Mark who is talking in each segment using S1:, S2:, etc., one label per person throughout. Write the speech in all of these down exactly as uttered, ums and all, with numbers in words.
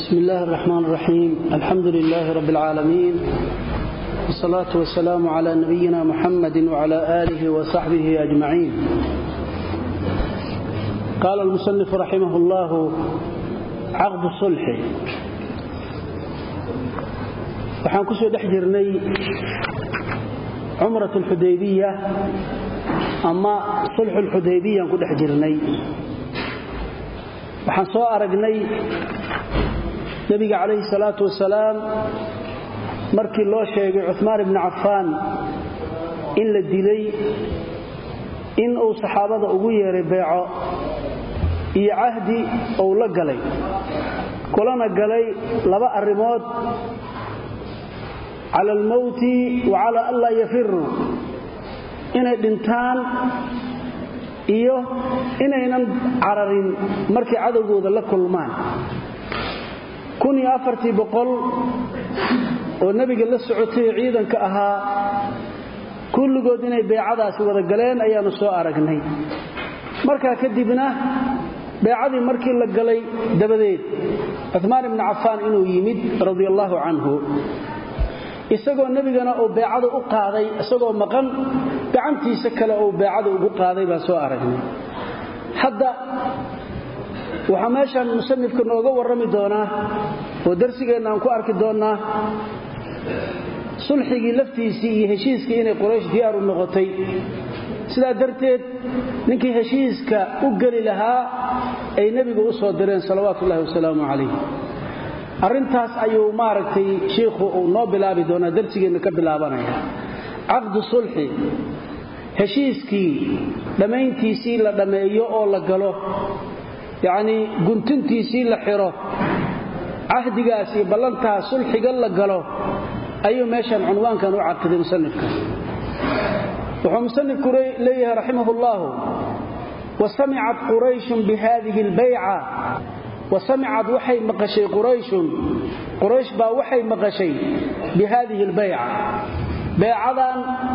S1: بسم الله الرحمن الرحيم. الحمد لله رب العالمين، والصلاة والسلام على نبينا محمد وعلى آله وصحبه أجمعين. قال المصنف رحمه الله: عقد الصلح. waxaan ku soo dhex jirnay umratul hudaybiyah ama sulhul hudaybiyah ku dhex jirnay. waxaan soo aragnay nabiga kaleey salaatu wasalaam markii loo sheegay Uthman ibn Affan in la dilay in uu saxaabada ugu yeeray beeco iyo ahdi oo la galay kulana galay laba arimood على الموت وعلى الله يفر inay dhintaan iyo inaynan cararin markii cadawgooda la kulmaan kun iyo afar boqol oo nabiga la socotay ciidanka ahaa kulligood inay beecadaasi wada galeen ayaanu soo aragnay. marka kadibna beecadii markii la galay dabadeed Uthman ibn Affan inuu yimid radiyallahu anhu isagoo nabigana oo beecada u qaaday isagoo maqan gacantiisa kale oo beecada ugu qaaday baa soo aragnay. hadda waxa meeshan musannifka nooga warrami doona oo darsigeena aan ku arki doonaa sulxigii laftiisii iyo heshiiskii inay Quraysh diyaar u noqotay, sidaa darteed ninkii heshiiska u gali lahaa ay nabiga u soo direen salawaatu Allaahi wasalaamu calayhi. arintaas ayuu maaragtay sheekhu uu noo bilaabi doonaa darsigeena ka bilaabanaya. aqdu sulhi heshiiskii dhamayntiisii la dhameeyo oo la galo, yaani guntintiisii la xiro, ahdigaas iyo ballantaas sulxiga la galo ayuu meeshan cinwaankan u caqiday musannifka. wuxuu musannifku leeyahay rahimahullahu: وسمعت قريش بهذه البيعة وسمعت وحي مقشي قريش قريش با وحي مقشي بهذه البيعة بيعة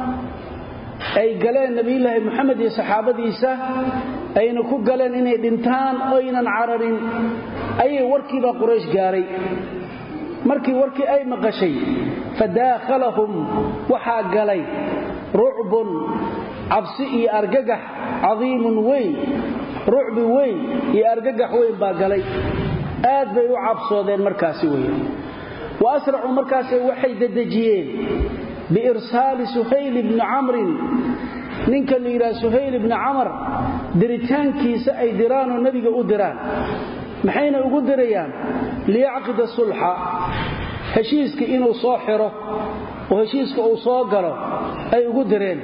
S1: أي قالين نبي الله محمد صحابة ديسة أي نكو قالين إنه دنتان أين عررين أي وركي با قريش قاري مركي وركي أي مقشي فداخلهم وحا قالي رعب عبسئي أرققح عظيم وين رعب وين يا ارغغخ وين با غلay aad bay u cabsoodeen markaasi weey waasra'u markaasi waxay dadajiyeen bi irsal suhayl ibn amr ninka liira suhayl ibn amr diritaankiisa ay diraan oo nabiga u diraan maxayna ugu dirayaan liyaqid sulha heshiiska inuu soo xiro oo heshiiska uu soo galo ay ugu direen.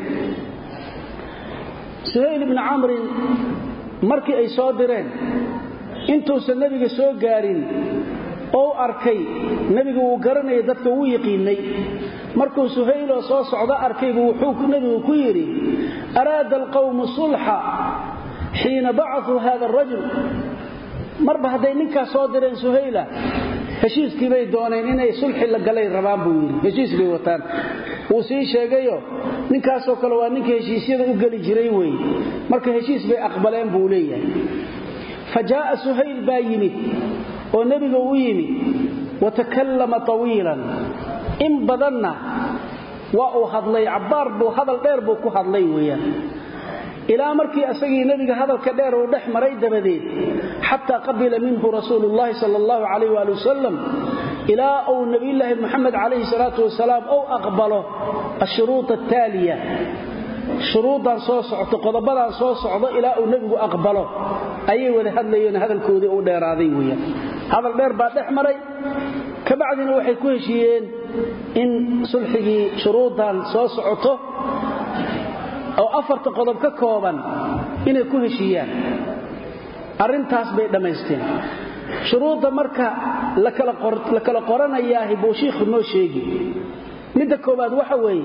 S1: suhayl ibn amr markii ay soo direen intuusan nabiga soo gaarin oo arkay nabiga uu garanay dadka uu yaqiinay markuu suhayl oo soo socda arkay buu wuxuu nabigu ku yiri: araada alqawm sulha حين بعثوا هذا الرجل. marba haday ninka soo direen suhayla heshiiskii bay dooneen inay sulxi la galay rabaan buu yiri, heshiis bay wataan. uu sii sheegayo ninkaas oo kale waa ninka heshiisyada u gali jiray way, marka heshiis bay aqbaleen buu leeyahay. fajaa suhayl bayimit oo nabiga uu yimi watakallama tawilan in badanna waa uu hadlay cabbaar buu hadal dheer buu ku hadlay weeyaan ilaa markii asagii nabiga hadalka dheer uu dhex maray dabadeed hatta qabila minhu rasuulullaahi sallallahu alayhi wa sallam ilaa oo nabiyullaahi muhammad alayhi salatu wasalaam oo aqbalo ashuruut at-taaliya shuruudan soo socdo qodobadan soo socdo ilaa uu nabigu aqbalo ayay wada hadlayeen hadalkoodii uu dheeraaday weeyaan. hadal dheer baa dhex maray ka bacdina waxay ku heshiiyeen in sulxigii shuruudan soo socoto oo afarta qodob ka kooban inay ku heshiiyaan. arintaas bay dhameysteen. shuruuda marka la kala qor la kala qoranayaa buu sheekhu noo sheegi. midda koobaad waxa weeye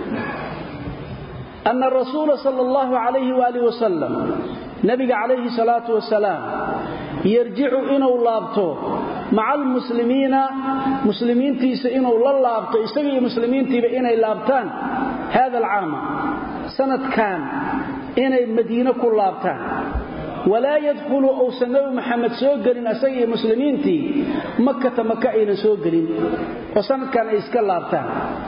S1: أن الرسول صلى الله عليه وآله وسلم نبي عليه الصلاة والسلام يرجع إنه لابطه مع المسلمين مسلمين تيس إنه لابطه يستغي مسلمين تيب إنه لابطان هذا العام سنة كان إنه مدينة كل لابطان ولا يدخل أو سنو محمد سوقلين أسيء مسلمين تي مكة مكة إلى سوقلين وسنة كان إسكال لابتان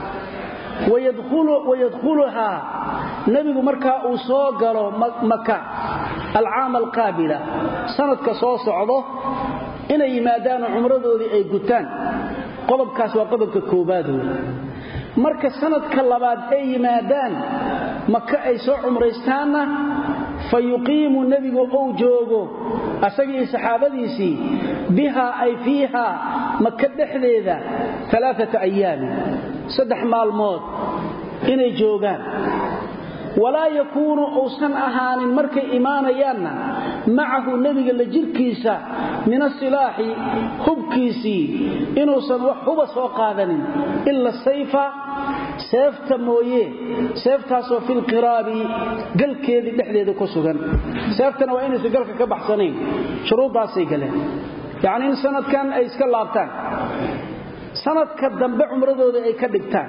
S1: ويدخل ويدخلها نبي مركا أصوغلوا مكة العام القابلة سنة كصوص عضو إنا يمادان عمرضو ذي أي قتان قضب كاس وقضب ككوبادو marka sanadka labaad ay yimaadaan maka ay soo umreystaana fayuqiimu nabigu oo joogo asagii saxaabadiisii biha ay fiiha maka dhexdeeda ثلاثه ايام saddex maalmood inay joogaan ولا يكون أوسن أهان مركي إيمانيانا معه النبي لجركيسا من السلاح حبكيسي إنه سنوحب سوقادن إلا السيف سيفت مويه سيفتاسو في القراب قل كيدي دحديد كسغن سيفتنا وإنه سيقلك كبحسنين شروط باسي قلين يعني إن سنة كان أي اسكال لابتان سنة كالدنب عمرضو دي أي كدبتان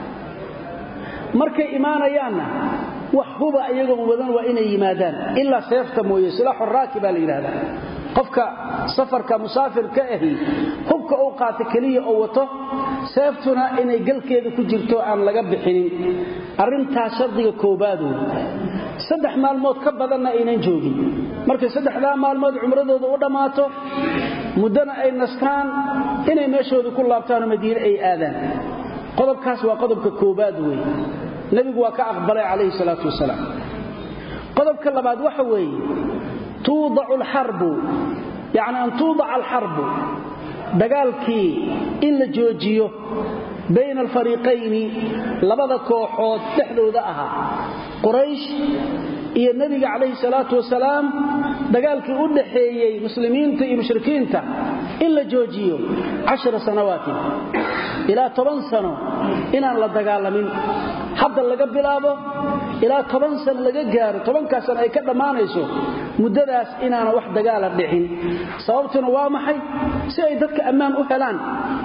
S1: markay iimaanayaana wax huba ayagu wadan waa inay yimaadaan illa sayfta mooyee silaaxu raakiba la yiraahdaa qofka safarka musaafirka ahi hubka uu qaato kaliya oo wato sayftuna inay galkeeda ku jirto aan laga bixinin arinta shardiga koobaad saddex maalmood ka badanna inaan joogin markay saddexda maalmood umradooda u dhamaato mudana ay nastaan inay meeshooda ku laabtaan Madiina ay aadaan qodobkaas waa qodobka koobaad weey nabigu waa ka aqbalay calayhi salaatu wasalaam qodobka labaad waxa weey tuudacu al-harb yaani an tuudaca al-harb dagaalkii in la joojiyo bayna al-fariiqayn labada kooxood dhexdooda aha quraysh iyo nabiga calayhi salaatu wasalaam dagaalkii u dhaxeeyay muslimiinta iyo mushrikiinta in la joojiyo عشر سنوات إلى toban sano inaan la dagaalamin hadda laga bilaabo ilaa toban sano laga gaaro toban ka sano ay ka dhamaanayso muddadaas inaan wax dagaal dhicin sababtuna waa maxay si ay dadka ammaan u helaan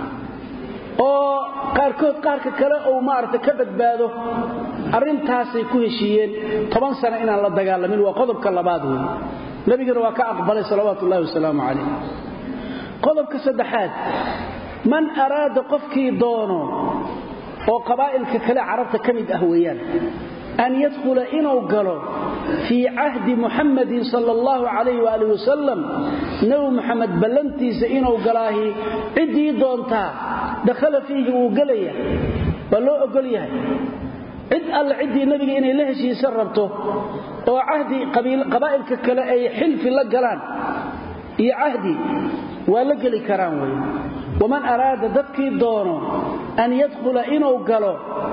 S1: oo qaarkood qaarka kale oo maarta ka badbaado arintaas ay ku heshiiyeen toban sano inaan la dagaalamin waa qodobka labaad weey nabiguna waa ka aqbalay salawaatu ullaahi wa salaamu alayhi qodobka saddexaad man araada qofkii doono oo qabaa'ilka kale carabta kamid ah weeyaan an yadkhula inuu galo fi ahdi muhammad sallallahu alayhi wa alihi wasallam nabi muhammad ballantiisa inuu galaahi cidii doonta dakhala fihi uu galaya baloo ogol yahay cid alla cidii nabiga inay la heshiisan rabto oo ahdi qabiil qabaa'ilka kale ay xilfi la galaan iyo ahdi wala gali karaan way waman araada dadkii doono an yadkhula inuu galo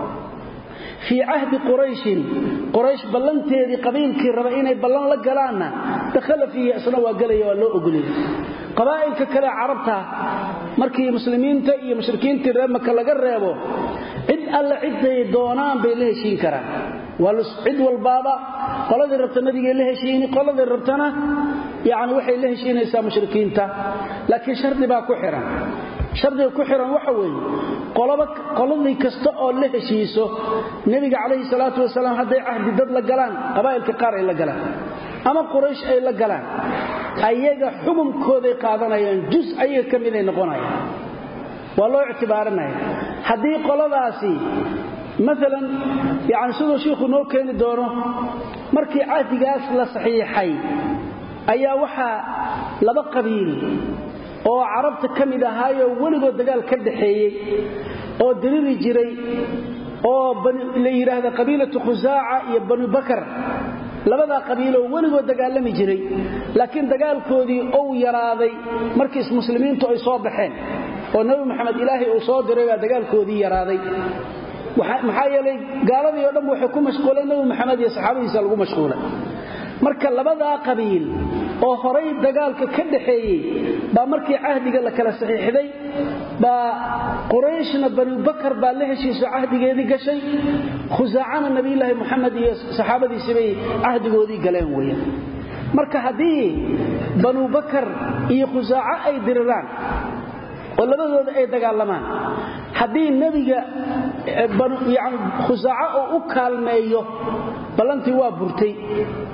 S1: fi ahdi quraysh quraysh ballanteedii qabiilkii raba inay ballan la galaana dakhala fihi asna waa galaya waa loo ogoliyay qabaa'ilka kale carabta markii muslimiinta iyo mushrikiinta reemaka laga reebo cid alla ciday doonaan bay la heshiin karaan wal cid walbaaba qoladii rabta nabiga la heshiin qoladii rabtana yaani waxay la heshiinaysaa mushrikiinta laakiin shardi baa ku xiran shardiga ku xiran waxa weeye qolaba qoladii kasta oo la heshiiso nabiga calayhi salaatu wasalaam haday ahdi dad la galaan qabaa'ilka qaar ay la galaan ama quraysh ay la galaan ayaga xukumkooda qaadanayaan juz ayaga kamid ay noqonayaan waa loo ictibaarinaya hadii qoladaasi مثلا يعني sidoo sheekhu noo keeni doono markii ahdigaas la saxiixay ayaa waxa laba qabiil oo carabta kamid ahaayo waligood dagaal ka dhaxeeyay oo diriri jiray oo la yiraahdo qabiilatu khuzaa'a iyo banu bakr labada qabiilo waligood dagaalami jiray laakiin dagaalkoodii oo yaraaday markii muslimiintu ay soo baxeen oo nabi maxamed ilaahay uu soo diray dagaalkoodii yaraaday maxaa yeelay gaaladii oo dhan waxay ku mashquuleen nabi maxamed iyo saxaabadiisa lagu mashquulay marka labada qabiil oo horay dagaalka ka dhaxeeyay ba markii ahdiga la kala saxiixday ba qurayshna banu bakr ba la heshiisay ahdigeedii gashay khuzaacana nabi ilaahi maxamed iyo saxaabadiisa bay ahdigoodii galeen weeyaan marka hadii banu bakr iyo khuzaaca ay diriraan oo labadooda ay dagaalamaan hadii nabiga yaani khuzaaca oo u kaalmeeyo balantii waa burtay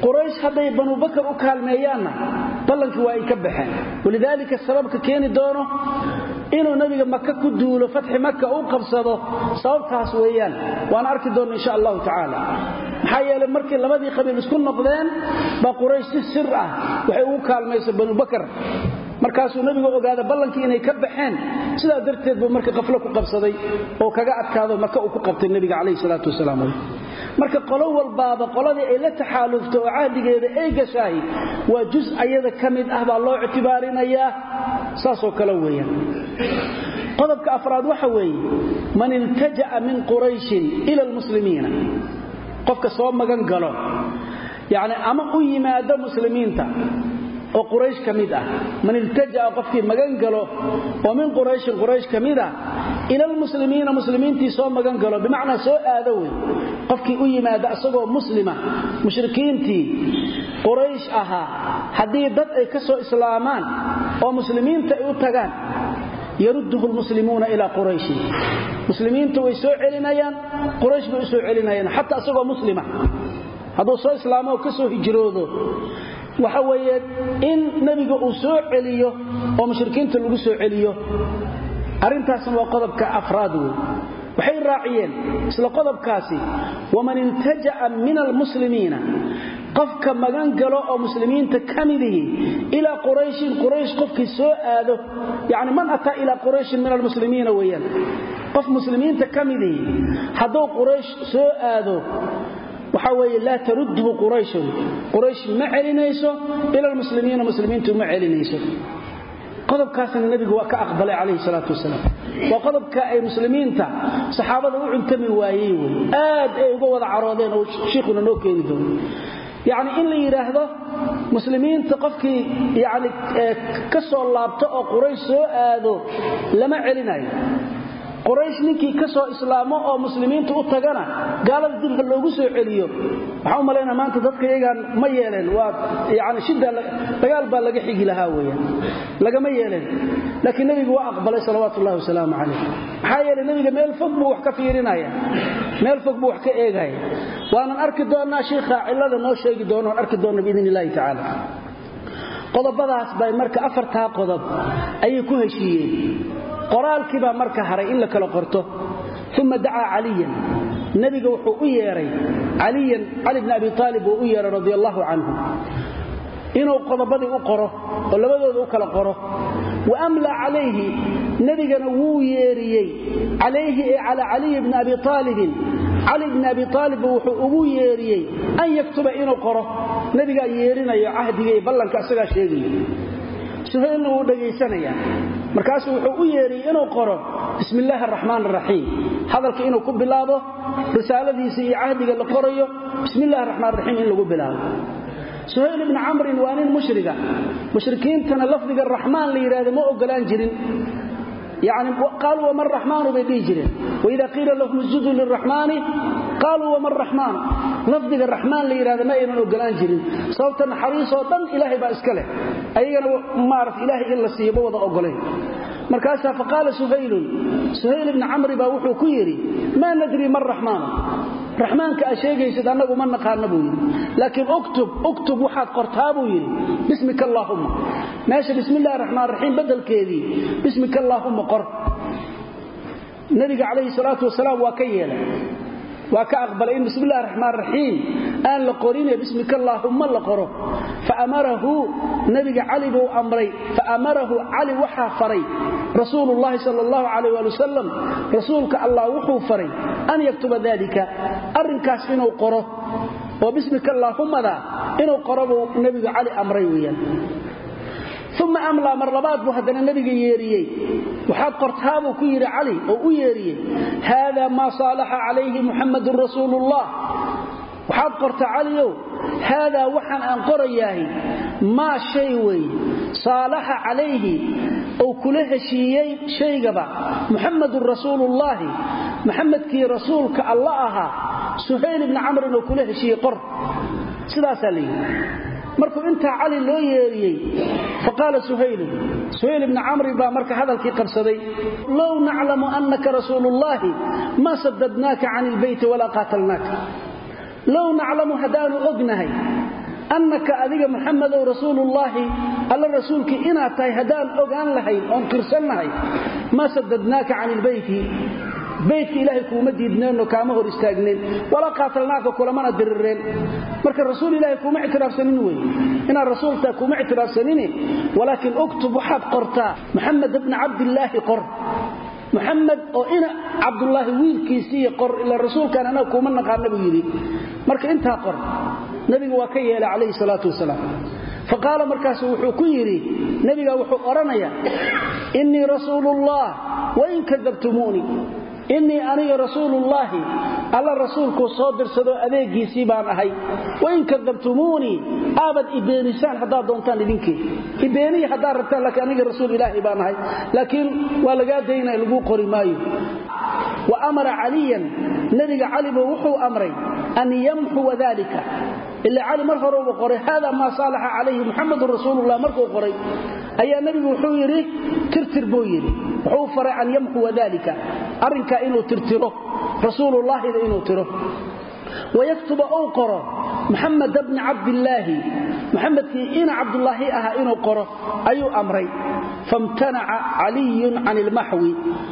S1: quraysh haday banu bakr u kaalmeeyaan balanki waa ay ka baxeen walidaalika sababka keeni doono inuu nabiga makka ku duulo fatxi makka uu qabsado sababtaas weeyaan waan arki doonaa insha Allah taala maxaa yeelay markii labadii qabiil isku noqdeen ba quraysh si sir ah waxay u kaalmeysay banu bakr markaasuu nabiga ogaada ballankii inay ka baxeen sida darteed buu markii qaflo ku qabsaday oo kaga adkaado marka uu ku qabtay nabiga kaleey salaatu wasalaam marka qolo walbaaba qoladii ay la taxaalufto oo caadigeeda ay gashay waa juz ayada kamid ah baa loo ictibaarinaya saasoo kala weeyaan qodobka afraad waxa weeye man iltaja min quraysh ila almuslimiina qofka soo magan galo yaani ama u yimaado muslimiinta oo quraysh kamid ah man iltaja qofkii magan galo oo min quraysh quraysh kamid ah ila almuslimiina muslimiintii soo magan galo bimaana soo aado way qofkii u yimaado asagoo muslima mushrikiintii quraysh aha hadii dad ay ka soo islaamaan oo muslimiinta ay u tagaan yarudduhu almuslimuuna ila quraysh muslimiintu way soo celinayaan quraysh way soo celinayaan hatta asagoo muslima haduu soo islaamo ka soo hijroodo waxa weeye in nabiga uu soo celiyo oo mushrikiinta lagu soo celiyo arintaas waa qodobka afraad waxay raaciyeen isla qodobkaasi waman iltaja min almuslimiina qofka magan galo oo muslimiinta kamidihi ila quraysh quraysh qofkii soo aado yaani man ata ila quraysh min almuslimiina weeyaan qof muslimiinta kamidihi haduu quraysh soo aado waxa weeye la taruddu quraysh quraysh ma celinayso ila almuslimiina muslimiintu ma celinayso qodobkaasna nabigu waa ka aqbalay kaleey salaatu wasalaam waa qodobka ay muslimiinta saxaabada u cuntami waayeen aad ay uga wada caroodeen oo sheekuna noo keenay doono yaani in la yiraahdo muslimiinta qofkii yaani ka soo laabto oo quraysh soo aado lama celinayo quraysh ninkii ka soo islaamo oo muslimiintu u tagana gaalada dib loogu soo celiyo waxa u maleena maanta dadka iyaga ma yeeleen waa yaani shida dagaal baa laga xigi lahaa weeyaan laga ma yeeleen laakiin nabigu waa aqbalay salawaatullaahi wa salaamu alayhi maxaa yeelay nabiga meel fog buu wax ka fiirinaya meel fog buu wax ka eegaya waana arki doonaa sheekha cilada noo sheegi doono arki doonaa biidhnilaahi taala qodobadaas bay marka afarta qodob ay ku heshiiyeen qoraalkii baa marka haray in la kala qorto thumma daa aliyan nabiga wuxuu u yeeray aliyan ali ibn abi talib oo u yeeray radiyallahu anhu inuu qodobadii u qoro oo labadooda u kala qoro wa amla alayhi nabigana wuu yeeriyay alayhi ala ali ibn abi talib ali ibn abi talib wuxuu ugu yeeriyay an yaktuba inuu qoro nabiga yeerinayo ahdiga ee ballanka asaga sheegay suhayl uu dhageysanaya markaas wuxuu u yeeriyay inuu qoro bismillaahir rahmaanir rahiim hadalka inuu ku bilaabo risaaladiisa iyo ahdiga la qorayo bismillaahir rahmaanir rahiim in lagu bilaabo suhayl ibn amr waa nin mushriga mushrikiintana lafdiga rahmaan la yiraahdo ma ogolaan jirin يعني قالوا وما الرحمن بيجرين واذا قيل لهم اسجدوا للرحمن قالوا وما الرحمن لفظ الرحمن لي هذا ما ينو غلان جيرين صوتن حريصو دن الهي با اسكله ايغنا ما عرف الهي الا سيبو ودا اوغلين markaas faqala suhayl suhayl ibn amr ba wuxuu ku yiri ma nadri mar rahmaan rahmaanka asheegaysid anagu ma naqaano buu yiri laakiin uktub uktub waxaad qortaa buu yiri bismika allahumma meesha bismillaahir rahmaanir rahiim badalkeedii bismika allahumma qor nabiga kaleey salaatu wasalaam waa ka yeelay waa ka aqbalay in bismillaahir rahmaanir rahiim aan la qorinay bismika allahumma la qoro fa amarahu nabiga ali buu amray fa amarahu ali waxa faray rasuulullaahi sallallahu alayhi wa sallam rasuulka allah wuxuu faray an yaktuba dalika arrinkaas inuu qoro oo bismika allahumma da inuu qoro nabiga ali amray weeyaan ثم املا مرلبات بو هدنا نبي ييريي waxaad qortaabo ku yiri ali oo u yeeriyay hada ma salaha alayhi muhammad rasuulullah waxaad qorta aliyo hada waxan aan qorayahay ma shay way salaha alayhi oo kula heshiiyay shaygaba muhammad rasuulullah muhammad ki rasuulka allah aha suhayl ibn amr oo kula heshiiyay qor sidaas ali markuu inta ali loo yeeriyay faqala suhayl suhayl ibn amr ba marka hadalkii qabsaday law na'lamu annaka rasuulullah ma saddadnaka 'an albayt wala qatalnaka law na'lamu hadanu ognahay annaka adiga muhammad rasuulullaahi alla rasuulki ina tahay hadaan ogaan lahayn oo qirsanahay ma sadadnaaka 'anil bayti بيتك إلهي كوما ديدنين وكاما هور استاغنين ولا قاتلناك كلما ندررين marka rasuul ilaahi kuma ictiraafsanin way ina rasuulta kuma ictiraafsanin walakin uktub waxad qorta muhammad ibn abdullah qor muhammad oo ina abdullah wiilkiisi qor ila rasuulkan ana kuma naqaan nabi yiri marka inta qor nabiga waa ka yeelay kaleey salaatu wasalaam faqala markaas wuxuu ku yiri nabiga wuxuu oranaya inni rasuulullah wa in kadabtumuni إني أنا رسول الله الله رسولك صادر صدو أذيكي بان أهي وإن كذبتموني أبد إبانيسان حدا دونتان لدينكي إباني حدا ربطان لك أنا رسول الله بان أهي لكن ولقا دينا إلقو قرمايو وأمر عليا نبي علي وحو أمري أن يمحو ذلك اللي علي مرفر وقري هذا ما صالح عليه محمد رسول الله مرفر وقري أي نبي وحو يري ترتر بويري وحو فرع أن يمحو ذلك أرنك إنه ترتره رسول الله إذا إنه تره ويكتب أوقره محمد بن عبد الله محمد إن عبد الله أها إنه قره أي أمري فامتنع علي عن المحو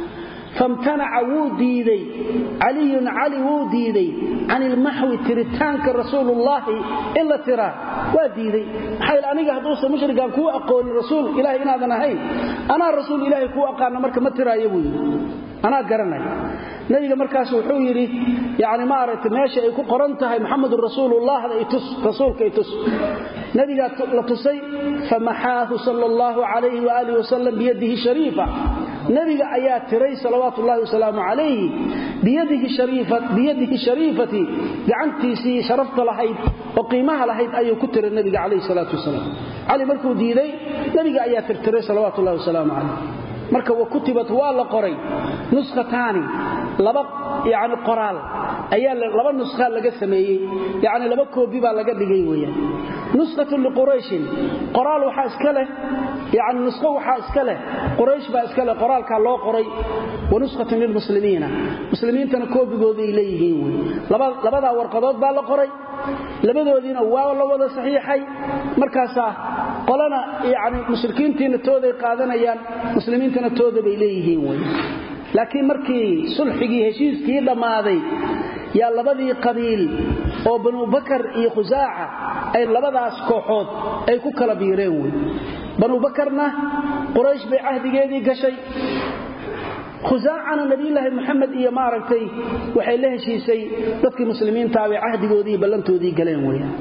S1: فامتنع وديدي علي علي وديدي عن المحو ترتانك رسول الله إلا ترى وديدي حيث أنيقى هدوسة مشرقا كو أقول الرسول إلهي إنا ذا نهي أنا الرسول إلهي كو أقالنا مركا ما ترى يبوي أنا قرني نبيك مركاس وحويري يعني ما أردت ماشي يكون قرنتها محمد رسول الله هذا يتس رسولك يتس نبيك لتصي فمحاه صلى الله عليه وآله وسلم بيده شريفة نبيك آيات تري صلوات الله وسلامه عليه بيده شريفة بيده شريفتي قعنتي سي شرفت لحيد وقيمها لحيد أي كتر النبي عليه الصلاة والسلام علي مركو ديدي نبيك آيات تري صلوات الله وسلامه عليه marka waa kutibat waa la qoray nuskhataani laba yaani qoraal ayaa laba nuskha laga sameeyay yaani laba koobi baa laga dhigay weeyaan nuskhatu li quraysh qoraal waxa iska leh yaani nuskho waxa iska leh quraysh baa iska leh qoraalka loo qoray wa nuskhatu lil muslimiina muslimiintana koobigooda ay leeyihiin weey laba labada warqadood baa la qoray labadoodina waa la wada saxiixay markaas qolana yaani mushrikiintiina tooday qaadanayaan muslimiintana tooda bay leeyihiin way laakiin markii sulxigii heshiiskii dhamaaday yaa labadii qabiil oo banu bakar iyo khuzaaca ay labadaas kooxood ay ku kala biireen way banu bakarna quraysh bay ahdigeedii gashay خزاعنا نبي الله محمد إيا ماركتي وحي له شيسي dadkii muslimiinta ay ahdigoodii ballantoodii galeen weeyaan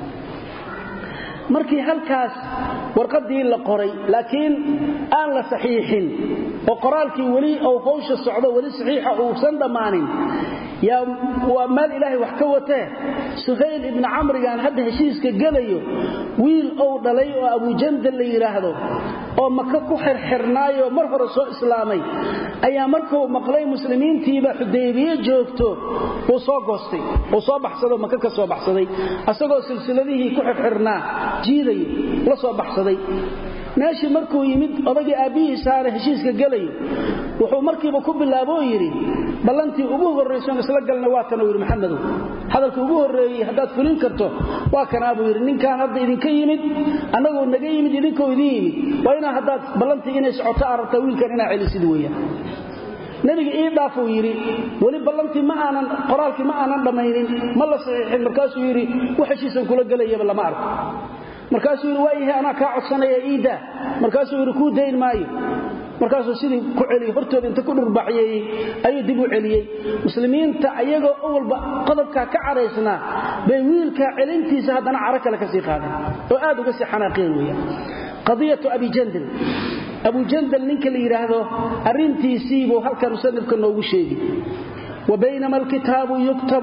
S1: markii halkaas warqadii la qoray laakiin aan la saxiixin oo qoraalkii wali oo howsha socdo wali saxiixa oo san dhamaanin ya wa mal ilaahi wax ka watee suhayl ibn amr gaan hadda heshiiska galayo wiil oo dhalay oo abu jandal la yiraahdo oo maka ku xirxirnaayo mar hore soo islaamay ayaa markuu maqlay muslimiintiiba Xudaybiya joogto oo soo goostay oo soo baxsado maka ka soo baxsaday asagoo silsiladihii ku xirxirnaa jiiday la soo baxsaday meeshii markuu yimid odagii aabihiisa heshiiska galayo wuxuu markiiba ku bilaabo yiri ballantii ugu horreysay isla galna waa tan yiri maxamedow hadalka ugu horreeyay hadaad fulin karto waa kan abu yiri ninkaan hadda idinka yimid anagoo naga yimid idinkoo idin yimid waa ina hadaad ballantii inay socoto aragta wiilkan ina celisid weeyaan nabiga ii dhaafo yiri wali ballantii ma aanan qoraalkii ma aanan dhamaynin ma la saxiixin markaasuu yiri waxa heshiisan kula galayaba lama arko markaasuu yiri waa ana ka codsanaya iida markaasuu yiri ku deyn maayo markaasuu sidii ku celiyay hortooda inta ku dhurbaxiyay ayuu dib u celiyay muslimiinta ayagoo awalba qodobka ka careysna bay wiilka celintiisa hadana caraka la ka sii qaaday oo aad uga sii xanaaqeen weeyaan qadiyatu abi jandal abu jandal ninka la yiraahdo arintiisii buu halkan sanadka noogu sheegay وبينما الكتاب يكتب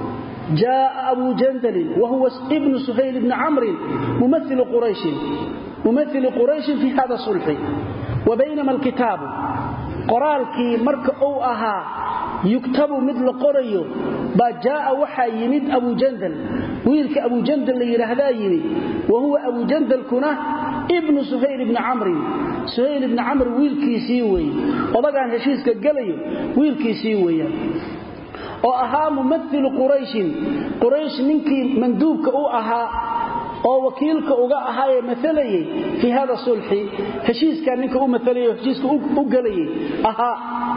S1: جاء أبو جندل وهو ابن سهيل بن عمرو ممثل قريش ممثل قريش في هذا الصلح وبينما الكتاب قرالكي مرك أو أها يكتب مثل قريو جاء وحا يمد أبو جندل ويلك أبو جندل ليرهدا يمد وهو أبو جندل كنه ابن سهيل بن عمرو سهيل بن عمرو ويلكي سيوي وضغان هشيسك قليو ويلكي سيوي oo ahaa mumathil quraysh quraysh ninkii manduubka uu ahaa oo wakiilka uga ahaayay mathalayay fi hada sulhi heshiiska ninka uu mathalayay heshiiska uu galayay aha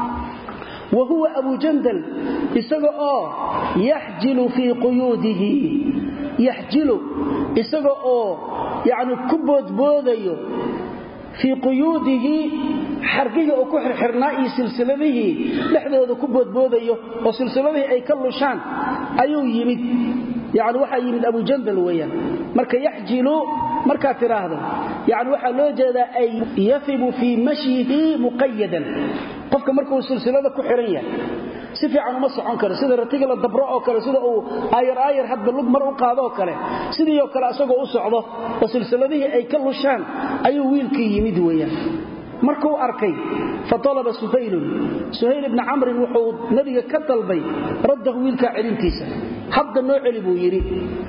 S1: وهو أبو جندل إسقى يحجل في قيوده يحجل إسقى يعني كبود بوديو في قيوده حرقه أو كحر حرنائي سلسلته لحظة كبود بوديو وسلسلته أي كل شان أيو يمد يعني وحا يمد أبو جندل ويا مركا يحجل مركا تراهضا يعني وحا لو جدا أي يثب في مشيه مقيدا qofka markuu silsilada ku xiran yahay si fiican uma socon karo sida ratiga la dabro oo kale sida uu ayar ayar hadba lug mar u qaado kale sidii oo kale asagoo u socdo oo silsiladii ay ka lushaan ayuu wiilkii yimid weeyaan markuu arkay fatalaba suhayl suhayl ibn amr wuxuu nabiga ka dalbay radda wiilka cilintiisa hadda noo cili buu yiri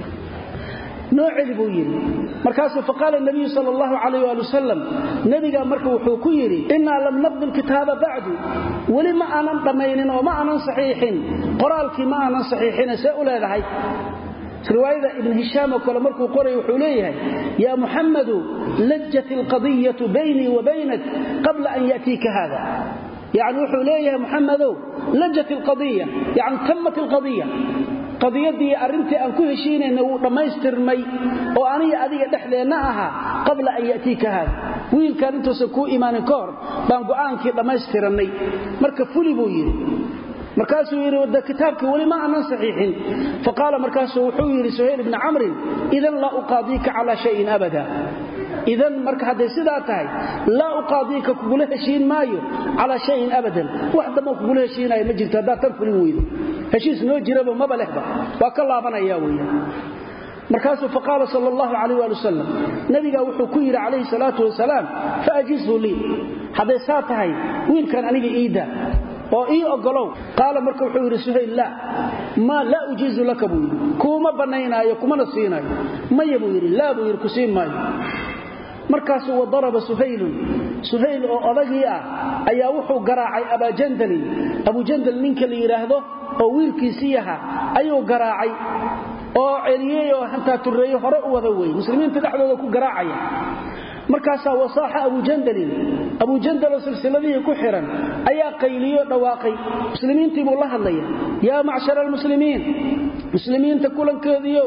S1: نوعي بويري مركاسه فقال النبي صلى الله عليه وآله وسلم نبيغا مركو وحو كيري إنا لم نبذل الكتاب بعد ولما أنا ضمينين وما أنا صحيحين قرالك ما أنا صحيحين سأقول هذا هاي رواية ابن هشام وكل مركو قري وحوليه يا محمد لجت القضية بيني وبينك قبل أن يأتيك هذا يعني وحوليه يا محمد لجت القضية يعني تمت القضية قضيتي أرنتي أن كل شيء إنه لما يسترمي وأني أدي دحلنا أها قبل أن يأتيك هذا ويل كان أنت سكوا إيمان كور بانقو أنك لما يسترمي مركب فولي بوير مركاسه يري ودا كتابك ولما أنا صحيحين فقال مركاسه وحوير سهيل بن عمرو إذا لا أقاضيك على شيء أبدا إذا مركا هذا سداتاي لا أقاضيك كقوله شيء مايو على شيء أبدا واحدة ما كقوله شيء ما جرت هذا تنفل ويد هشيس نو جربه ما بلحبه وكلا بنا يا ويا مركاسه فقال صلى الله عليه وآله وسلم نبينا وحو كير عليه الصلاة والسلام فأجزه لي هذا ساتاي وين كان أنيق إيدا oo ii ogolow qaal markuu wuxuu yiri suhayla ma la ujizu laka buu kuma banaynaayo kuma nasiinayo ma yabu yiri la buu yiri ku siin maayo markaas uu daraba suhayl suhayl oo odagii ah ayaa wuxuu garaacay aba jandal abu jandal ninka la yiraahdo oo wiilkiisii yaha ayuu garaacay oo celiyay oo hantaa tureeyo hore u wada weey muslimiinta dhaxdooda ku garaacaya markaas wasaaxa abu jandal abu jandal silsiladii ku xiran ayaa qayliyo dhawaaqay muslimiintii buu la hadlaya yaa macshar almuslimiin muslimiinta kulankeediyo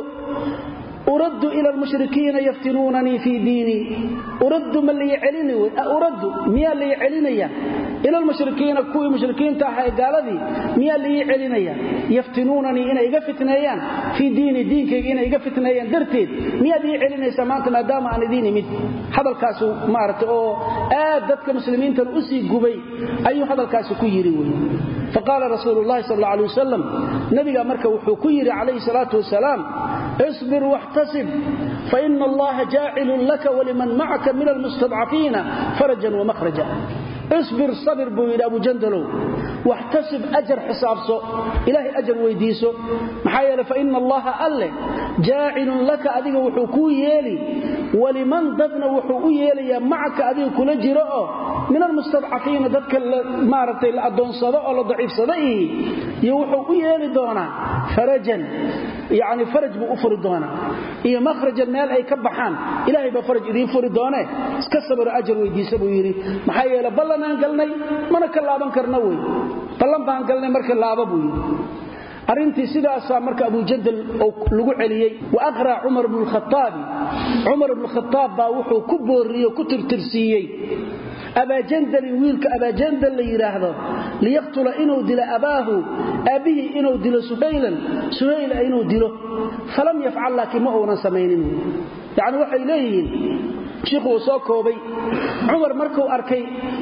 S1: أرد إلى المشركين يفتنونني في ديني أرد من اللي يعلني أرد ميا اللي يعلني إلى المشركين كوي مشركين تاحي قال ذي ميا اللي يعلني يفتنونني إنا يقفتنيان في ديني دينك إنا يقفتنيان درتيد ميا اللي يعلني سمانت ما دام عن ديني مد هذا الكاسو مارت أو آدتك مسلمين ترؤسي قبي أي هذا الكاسو كيري فقال رسول الله صلى الله عليه وسلم نبي مركه وحكير عليه الصلاة والسلام اصبر واحتسب فإن الله جاعل لك ولمن معك من المستضعفين فرجا ومخرجا اصبر صبر بويل أبو جندلو واحتسب أجر حسابسو إلهي أجر ويديسو محايا فإن الله أله جاعل لك أذيك وحكوي يلي ولمن ضدن وحكوي يلي معك أذيك كل جراء من المستضعفين ذلك مارتي الأدون صداء ولا ضعيف صدائه يوحكوي يلي دونا فرجا يعني فرج بأفر دونا إيه مخرج المال أي كبحان إلهي بفرج إذين فر دونا اسكسبر أجر ويديسو ويري محايا لبلا قلني mana ka laaban karna way balan baan galnay marka laaba buu arintii sidaas marka Abu Jandal oo lagu celiyay wa aqra Umar ibn al-Khattab Umar ibn al-Khattab baa wuxuu ku booriyo ku tirtirsiiyay Aba Jandal wiilka Aba Jandal la yiraahdo liyaqtula inuu dilo abaahu abihi inuu dilo Suhaylan Suhayl inuu dilo falam yaf'al laki ma uu sameeynin yaani waxay leeyihiin sheekhu soo koobay Umar markuu arkay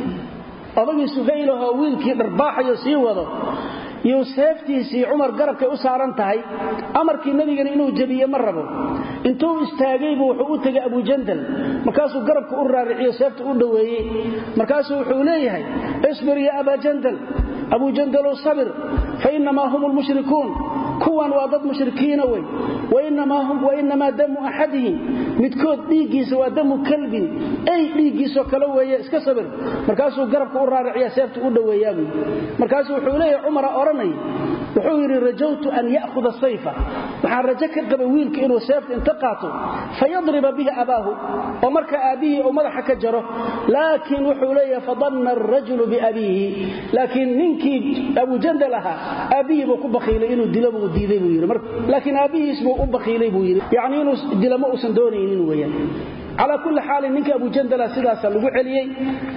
S1: adagii Suhayl oo wiilkii dharbaaxayo sii wado Yuusuftiisi Umar garabka u saaran tahay amarkii nabiga inuu jabiyo ma rabo intuu istaagay buu wuxuu u tagay Abu Jandal markaasuu garabka u raariciyo seefta u dhaweeyay markaasuu wuxuu leeyahay isbir ya Abu Jandal Abu Jandal sabir fa inma humul mushrikuun kuwan waa dad mushrikiin way وإنما هم وإنما دم أحدهم midkood dhiigiisa waa damu kalbin ay dhiigiisa kala weeye iska sabir markaasuu garabka u raariciya seefta u dhaweeyay markaasuu wuxuu leeyahay Umar oranay wuxuu yiri rajawtu an ya'khudha sayfa waxa raja ka qaba wiilka inuu seefta inta qaato fayadriba bihi abahu oo marka aabihi oo madaxa ka jaro laakiin wuxuu leeyahay fadanna ar-rajulu bi abihi laakiin ninkii Abu Jandal aha aabihi buu ku bakhiilay inuu dilo buu diiday buu yiri marka laakiin aabihiis buu u bakhiilay buu yiri yaani inuu dilamo uusan doonaynin weeyaan ala kulli xaal ninka Abu Jandal sidaas lagu celiyay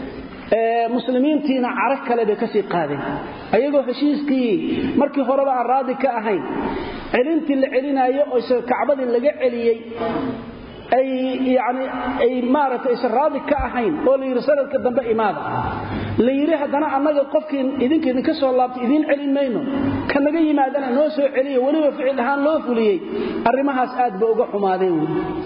S1: ee muslimiintiina carag kale bay ka sii qaadeen ayagoo heshiiskii markii horeba aan raadi ka ahayn celintii la celinayo oo Kacbada laga celiyay ay yaani ay maaragtay israadi ka ahayn oo la yiri sanadka dambe imaada la yiri hadana anaga qofkeen idinka idinka soo laabtay idin celin mayno kanaga yimaadana noo soo celiyo waliba ficil ahaan loo fuliyay arimahaas aad ba uga xumaadeen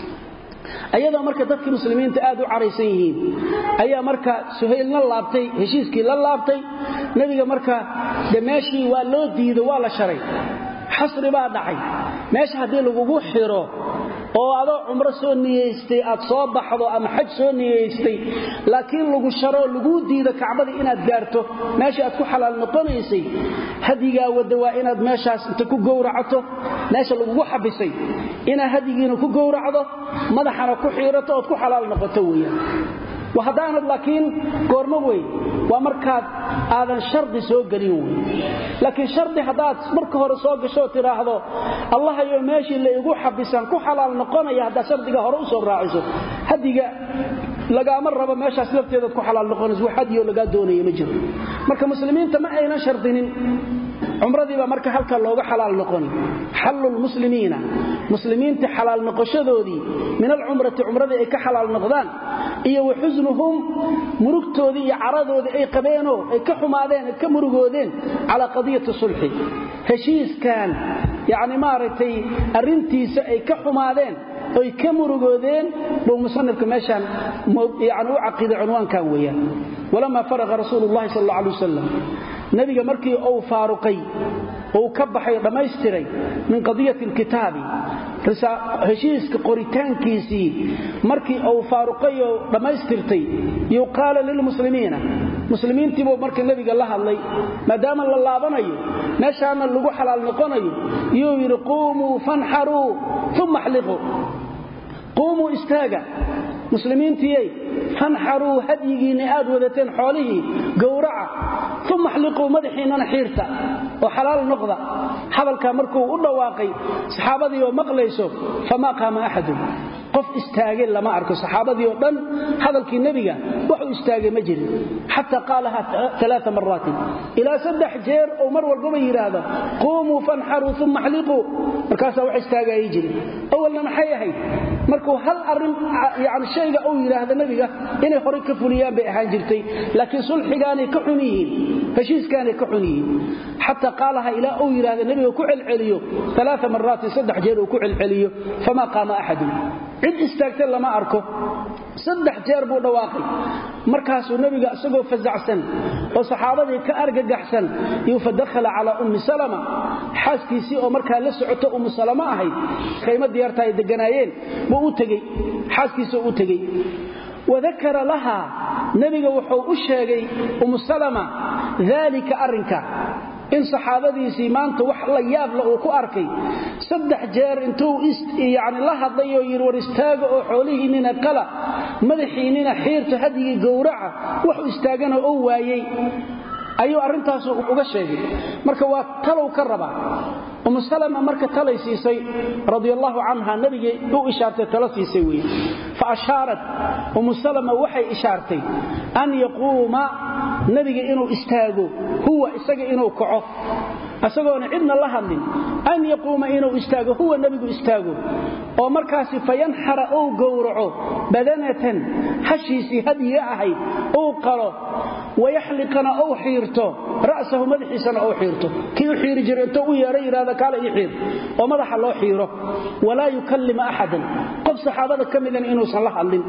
S1: ayadoo marka dadkii muslimiinta aad u careysan yihiin ayaa marka Suhaylna laabtay heshiiskii la laabtay nabiga marka dameeshii waa loo diido waa la sharay xasri baa dhacay meesha hadii lagu xiro oo ado umra soo niyeystay aad soo baxdo ama xaj soo niyeystay laakiin lagu sharo lagu diido Kacbada inaad gaarto meesha aad ku xalaal noqonaysay hadiga wada waa inaad meeshaas inta ku gowracato meesha lagu xabisay ina hadigiina ku gowracdo madaxana ku xiirato oo ku xalaal noqoto weeyaan وهدانا لكن قرمه وي ومركات هذا شرط سو غليو لكن شرط هدات marka hore soo gasho tiraahdo Allah ayo meeshii la igu xabisan ku xalaal noqonaya hada shardiga hore u soo raaciso hadiga laga mar raba meeshaas lafteeda ku xalaal noqonayso wax hadiyo laga doonayo ma jiro marka muslimiinta ma ayna shardinin umradiiba marka halka looga xalaal noqon halul muslimiina muslimiinta xalaal noqoshadoodii min al-umrati umrada ay ka xalaal noqdaan iyo waxusnuhum murugtoodii iyo caradoodii ay qabeeno ay ka xumaadeen ka murugoodeen ala qadiyati sulhi heshiiskan yaani maaratay arintiisa ay ka xumaadeen ay ka murugoodeen buu musannifka meeshan yaani u aqeeday cinwaankan weeyaan walama faraga rasuulullaahi sallallahu alayhi wasallam nabiga markii uu faaruqay oo ka baxay dhameystiray min qadiyati alkitaabi heshiiska qoritaankiisii markii uu faaruqay oo dhamaystirtay yu qaala lil muslimiina muslimiintii buu markii nabiga la hadlay maadaama la laabanayo meeshaana lagu xalaal noqonayo yuu yiri qumu fanharu thumma hliqu qumu istaaga muslimiintii fanharu hadiyiina aad wadateen xoolihi gowraca ثم حلقوا مدحينا حيرتا وحلال نقضة حبلك مركو ودواقي صحابتي ومقليسو فما قام أحد قف استاغي لما أركو صحابتي ودن حبلك النبي وحو استاغي مجري حتى قالها ثلاث مرات إلى سدح جير أو مرور قبير هذا قوموا فانحروا ثم حلقوا مركاسا وحو استاغي يجري أولا نحيهي مركو هل أرم يعني الشيء أو إلى هذا النبي إنه حريك فليان بإحان جرتي لكن صلحقاني كحنيين فشيس كان كحنيين حتى قالها إلى أو إلى هذا النبي وكعل عليه ثلاث مرات سدح جير وكعل عليه فما قام أحد عد استاغتل لما أركو سدح جير بو دواقي مركاسو النبي أسقو فزعسن وصحابته كأرققحسن يفدخل على أم سلمة حاسكيسي ومركا لسعته أم سلمة أهي خيمة ديارتها يدقنايين وأوتقي حاسكيسي وأوتقي وذكر لها نبي وحو أشهغي أم سلمة ذلك أرنك إن صحابتي maanta wax la yaab la oo ku arkay saddex jeer intuu yaani la hadlayo yir war istaaga oo xoolihiina kala madaxiina xiirta hadii gowraca wax istaagana oo waayay ayuu arintaas uga sheegay marka waa talow ka raba um salama marka talaysiisay radiyallahu anha nabiga uu ishaartay talasiisay weey fa asharat um salama waxay ishaartay an yaquuma nabiga inuu istaago huwa isaga inuu kaco asagoona cidna la hadlin an yaquuma inuu istaago huwa nabigu istaago oo markaasi fayanxara oo gowraco badanatan hashiisi hadiya ahay oo qalo ويحلقنا أو حيرته رأسه مدحسنا أو حيرته كي يحير جريته ويرى هذا قال يحير ومدح الله حيره ولا يكلم أحدا قف صحابة كمذا إنه صلح اللين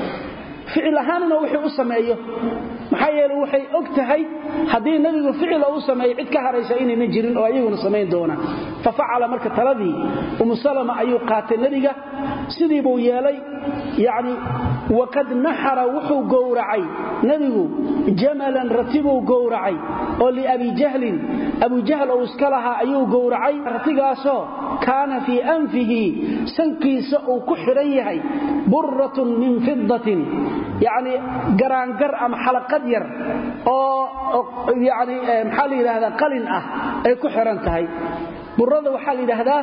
S1: فعل هاننا وحي أسميه محايا له وحي أكتهي هذه النبي فعل أسميه عد كهريسين نجرين أو أيهن سمين دونا ففعل مركة تلذي ومسلم أيو قاتل نبي sidii buu yeelay yani waqad nahara wuxuu gowracay nabigu jamalan ratibuu gowracay oo li abi jahlin abu jahl oo iska lahaa ayuu gowracay ratigaasoo kaana fi anfihi sankiisa uu ku xiran yahay burratun min fiddatin yani garaangar ama xalaqad yar oo yani maxaa la yiraahdaa qalin ah ay ku xiran tahay burrada waxaa la yiraahdaa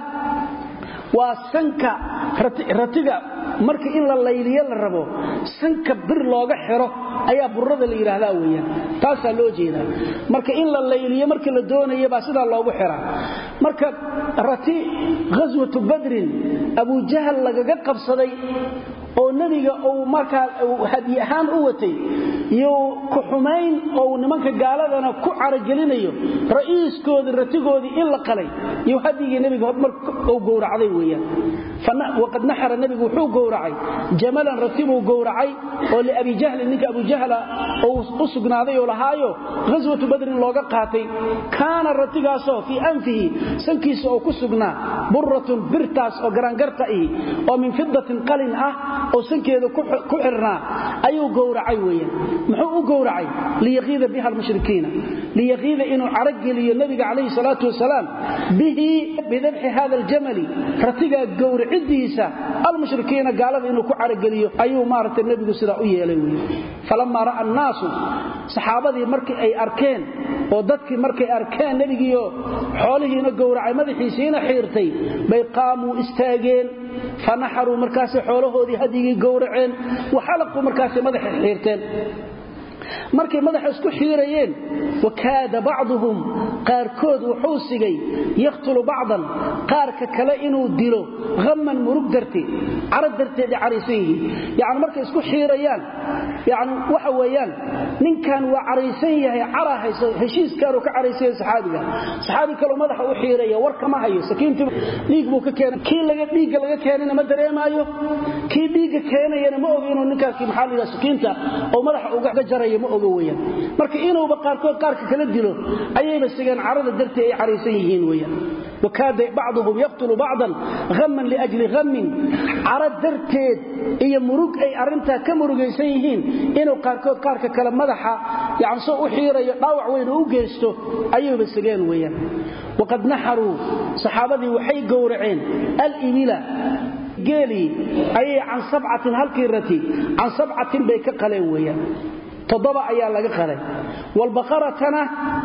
S1: waa sanka ratiga marka in la layliyo la rabo sanka bir looga xiro ayaa burrada la yiraahdaa weeyaan taas loo jeedaa marka in la layliyo marka la doonayo ba sida loogu xiraa marka rati ghazwatu badrin abu jahl lagaga qabsaday oo nabiga oo marka hadi ahaan u watay iyo ku xumayn oo nimanka gaaladana ku caragelinayo ra'iiskooda ratigoodii in la qalay iyo hadiga nabiga hormar oo gowracday weeyaan fana waqad nahara nabigu wuxuu gowracay jamalan ratibu gowracay oo li abi jahl ninka abu jahl oo u sugnaaday oo lahaayo ghazwatu badrin looga qaatay kaana ratigaasoo fi anfihi sankiisa oo ku sugnaa burratun birtaas oo garangarta ah oo min fiddatin qalin ah oo sankeedu ku xirnaa ayuu gowracay weeyaan muxuu u gowracay liyaqiida biha almushrikiina liyaqiida inuu arageliyo nabiga kaleey salaatu wasalaam bihi bidabhi hada aljamal ratiga gowracidiisa almushrikiina gaalada inuu ku arageliyo ayuu maartay nabigu sida u yeelay weeyaan falamma ra'a an-naasu saxaabadii markii ay arkeen oo dadkii markay arkeen nabigiyo xoolihiina gowracay madaxiisa xiirtay bay qaamu istaageen fanaharu markaas xoolahoodii hadigi gowraceen waxalaqu markaas madaxa xiirteen markay madaxa isku xiirayeen wakaada bacduhum qaarkood wuxuu sigay yaqtulu bacdan qaarka kale inuu dilo ghamman murug darti arad darteed cariisayhi yaani markay isku xiirayaan yaani waxa weeyaan ninkan waa cariisan yahay carahayso heshiiskaaro ka cariisay saxaabiga saxaabi kale madaxa u xiiraya war kama hayo sakiintii dhiig buu ka keenay kii laga dhiig laga keenayna ma dareemayo kii dhiig keenayna ma ogo inuu ninkaasi maxalliga sakiinta oo madaxa uga jaray ma ogo weeyaan marka inuu baqaarkood qaarka kala dilo ayayba sigan carada dartii ay cariisan yihiin weeyaan wakaada bacduhum yaqtulu bacdan ghamman liajli ghammin arad darteed iyo murug ay arinta ka murugaysan yihiin inuu qaarkood qaarka kala madaxa yaani soo u xiirayo dhaawac weyn u geysto ayayba sigan weeyaan waqad naharu saxaabadii waxay gowraceen al-ibila geeli ay aan sab'atin halkirati aan sab'atin bay ka qaleen weeyaan toddoba ayaa laga qalay wal baqaratana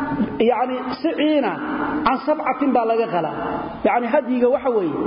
S1: yaani siciina aan sab'atin baa laga qala yaani hadiga waxa weeye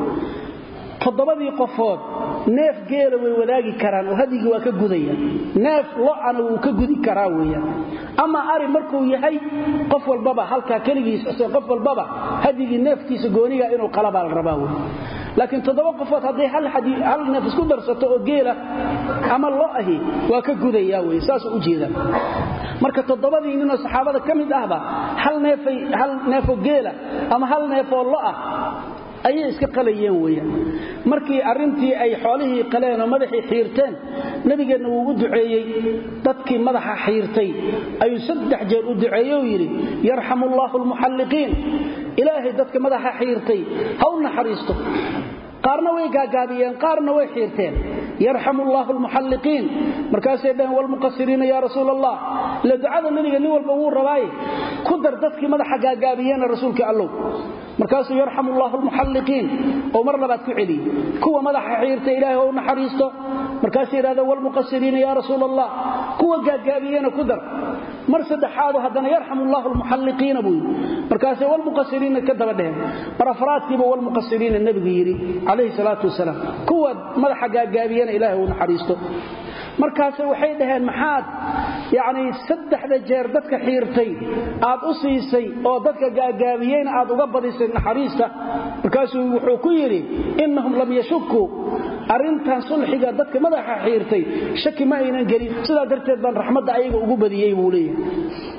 S1: toddobadii qofood neef geela way wadaagi karaan oo hadiga waa ka gudaya neef lo ana uu ka gudi karaa weeyaan ama ari markuu yahay qof walbaba halka kaligiis qof walbaba hadigi neefkiisa gooniga inuu qalaba la rabaa laakiin toddoba qofood haday hal hadii hal neef isku darsato oo geela ama lo ahi waa ka gudaya way saas u jeedaan marka toddobadii nin oo saxaabada kamid ahba hal neef hal neef oo geela ama hal neef oo lo ah ayay iska qalayeen weeyaan markii arintii ay xoolihii qaleen oo madaxii xiirteen nabigeena uu u duceeyay dadkii madaxa xiirtay ayuu saddex jeer u duceeyay oo yiri yarhamullahu almuhalliqiin ilaahi dadka madaxa xiirtay ha u naxariisto qaarna way gaagaabiyeen qaarna way xiirteen yarhamullahu almuhalliqiin markaasay baan wal muqassiriin ya rasuulallah la ducada nabiga nin walba uu rabaay ku dar dadkii madaxa gaagaabiyeen rasuulka allah markaasuu yarhamullahu almuhalliqiin oo mar labaad ku celi kuwa madaxa xiirtay ilaahay oo naxariisto markaas yiraahdo wal muqassiriin ya rasuulallah kuwa gaagaabiyeen ku dar mar saddexaad hadana yarhamullahu almuhalliqiin buu markaas wal muqassiriin ka daba dheen barafraadkiiba wal muqassiriin nabiga yiri alayhi salatu wasalaam kuwa madaxa gaagaabiyeen ilaahay oo naxariisto markaas waxay dhaheen maxaad yaani saddexda jeer dadka xiirtay aad u siisay oo dadka gaagaabiyeen aad uga badisay naxariista markaas wuxuu ku yiri innahum lam yashukku arintan sulxiga dadka madaxa xiirtay shaki ma aynan galin sida darteed baan raxmadda ayaga ugu badiyay buu leeyahay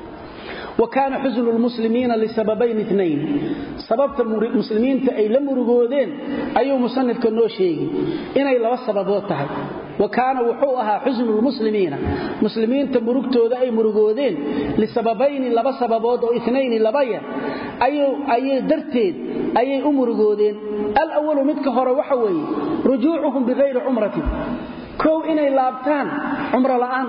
S1: وكان حزن المسلمين لسببين اثنين سببت المسلمين أي لمرغودين أي مصنف كنو شيء إن أي لو سببوت تحي وكان وحوها حزن المسلمين مسلمين تمرغتو أي مرغودين لسببين لبا سببوت اثنين لبايا أي أي درتين أي أمرغودين الأول مدك هره وحوي rujuucuhum bighayri umratin kow inay laabtaan umra la'aan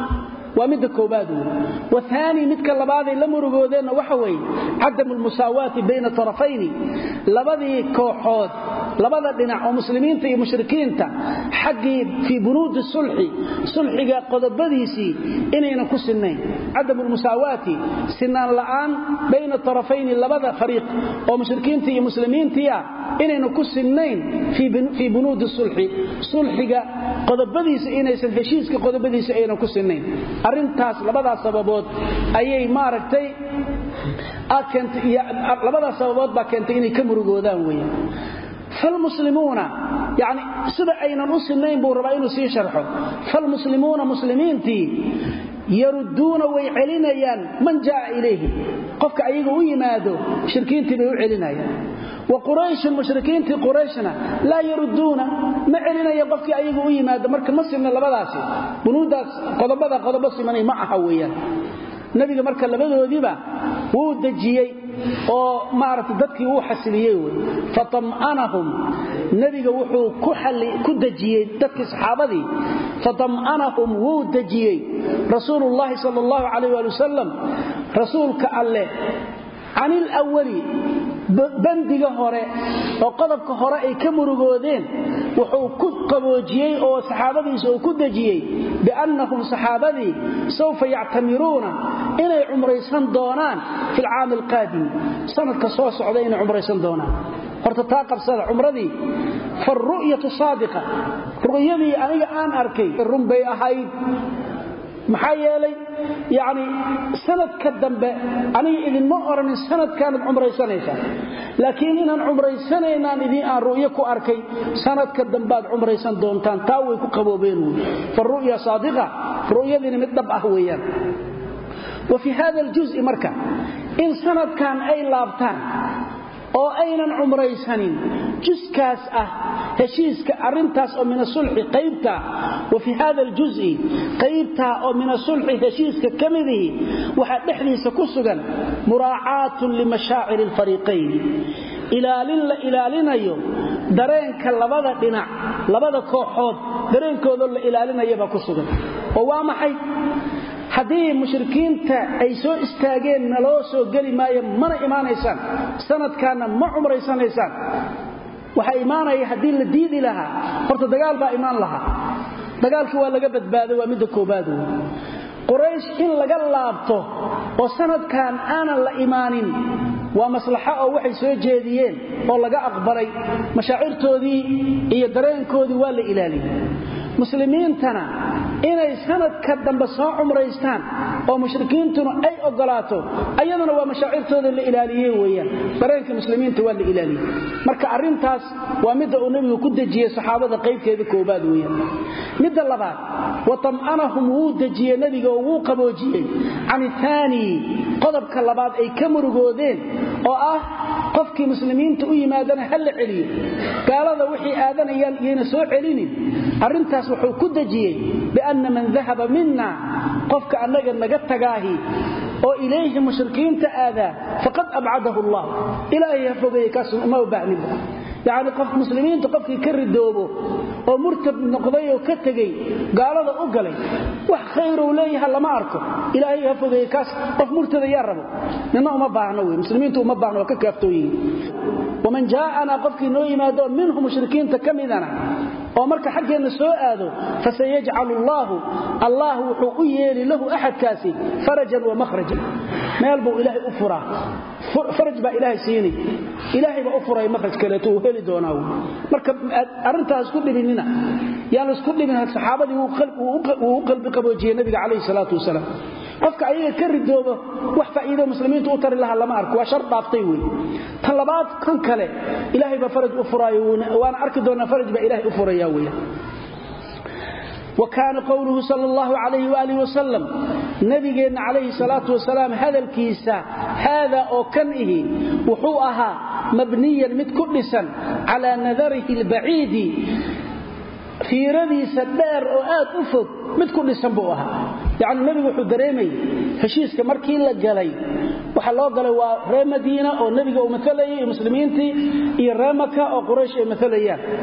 S1: ومد كوبادو وثاني مدك لبادي لمرغودين waxa way عدم المساواه بين الطرفين لبدي كوخود لبدا dhinac oo muslimiinta iyo mushrikiinta xaqi fi buruud الصلح صلحiga qodobadiisi inayna ku sinnayn عدم المساواه sinan la'aan بين الطرفين لبدا فريق oo mushrikiinta iyo muslimiinta inayna ku sinnayn fi fi bunuud الصلح صلحiga qodobadiisi inaysan heshiiska qodobadiisi ayna ku sinnayn arintaas labada sababood ayay maaragtay akent labada sababood ba keentay inay ka murugoodaan weeyaan fal muslimuna yaani sida aynan u sinayn buu rabaa inuu sii sharxo fal muslimuna muslimiinti yarudduna way celinayaan man jaa ilayhi qofka ayaga u yimaado shirkiintii bay u celinayaan wa quraysh mushrikiinti qurayshna la yarudduna ma celinaya qofka ayaga u yimaado marka ma sinna labadaasi bunuudaas qodobada qodobo simanay ma aha weeyaan nabiga marka labadoodiba wuu dajiyay oo maaragtay dadkii uu xasiliyay way fatam'anahum nabiga wuxuu ku xalli ku dajiyay dadkii saxaabadii fatam'anahum wuu dajiyay rasuulullaahi sallallahu alayhi wa sallam rasuulka alle anil awwali bandiga hore oo qodobka hore ay ka murugoodeen wuxuu ku qaboojiyay oo saxaabadiisa uu ku dajiyay biannahum saxaabadi sawfa ya'tamiruna inay umraysan doonaan fil aam alqadim sanadka soo socda inay umraysan doonaan horta taa qabsada umradii far ru'yatu sadiqa ru'yadii aniga aan arkay run bay ahayd maxaa yeelay yaani sanadka dambe aniga idin ma oranin sanadkan umraysanaysa laakiin inaan umraysanaynan idin aan ru'yo ku arkay sanadka dambe aad umraysan doontaan taa way ku qaboobeen far ru'ya sadiqa ru'yadina mid dab ah weeyaan wa fi hada aljuz'i marka in sanadkan ay laabtaan oo aynan umraysanin jiskaas ah heshiiska arintaas oo min sulh qaybta wa fi hada aljuz'i qaybta oo min sulh heshiiska kamidii waxa dhaxdiisa ku sugan muraa'atun li mashaa'ir alfariqayn ilaalin la ilaalinayo dareenka labada dhinac labada kooxood dareenkooda la ilaalinayo ba ku sugan oo waa maxay hadii mushrikiinta ay soo istaageen naloo soo gali maayo mana iimaanaysan sanadkaana ma umraysanaysan waxa iimaanay hadii la diidi lahaa horta dagaal baa iimaan lahaa dagaalkii waa laga badbaaday waa mid koobaad quraysh in laga laabto oo sanadkan aanan la iimaanin waa maslaxa oo waxay soo jeediyeen oo laga aqbalay mashaa'irtoodii iyo dareenkoodii waa la ilaaliyay muslimiintana inay sanadka dambe soo umraystaan oo mushrikiintuna ay ogolaato ayaduna waa mashaa'irtooda la ilaaliyay weeyaan dareenka muslimiinta waa la ilaaliyay marka arintaas waa mid uu nabigu ku dajiyay saxaabada qaybteeda koobaad weeyaan mid labaad wa tam'anahum wuu dajiyay nabiga oo wuu qaboojiyay ani thani qodobka labaad ay ka murugoodeen oo ah qofkii muslimiinta u yimaadana hal celiyo gaalada wixii aadanayaan iyana soo celinin arintaas wuxuu ku dajiyay bianna man dhahaba minna qofka anaga naga tagaahi oo ilayhi mushrikiinta aada faqad ab'adahu Allah ilaahi afogay kaas uma baahniba yaani qof muslimiinta qofkii ka ridoobo oo murtab noqday oo ka tagay gaalada u galay wax khayr uu leeyahay lama arko ilaahi afogay kaas qof murtada yaa rabo nina uma baahno way muslimiintu uma baahno ka kaaftooyin waman jaa'ana qofkii noo yimaado minhum mushrikiinta kamidana oo marka xaqeena soo aado fasayaj'alu Allah Allah wuxuu u yeeli lahu ahadkaasi farajan wa makhrajan meel buu ilaahi u furaa faraj ba ilaahi siini ilaahi ba u furay makhraj kale tuu heli doonaa marka arintaas ku dhibinina yaan isku dhibin saxaabadii uu qalbi uu qalbi qaboojiyay nabiga kaleey salaatu wasalaam qofka ayaga ka ridoobo wax faa'iido muslimiintu u tar laha lama arko waa shar dhaaftay weey talabaad kan kale ilaahi ba faraj u furaayo waan arki doonaa faraj ba ilaahi u furaya weey وكان قوله صلى الله عليه وآله وسلم نبينا عليه الصلاة والسلام هذا الكيسة هذا أو كنه وحوءها مبنيا متكلسا على نذره البعيد في ردي سدار وآد أفق متكلسا بوها يعني النبي وحو دريمي هشيسك مركي لقالي وحلو قالي وري مدينة أو النبي ومثلي مسلمينتي إي رامكا أو قريش مثليان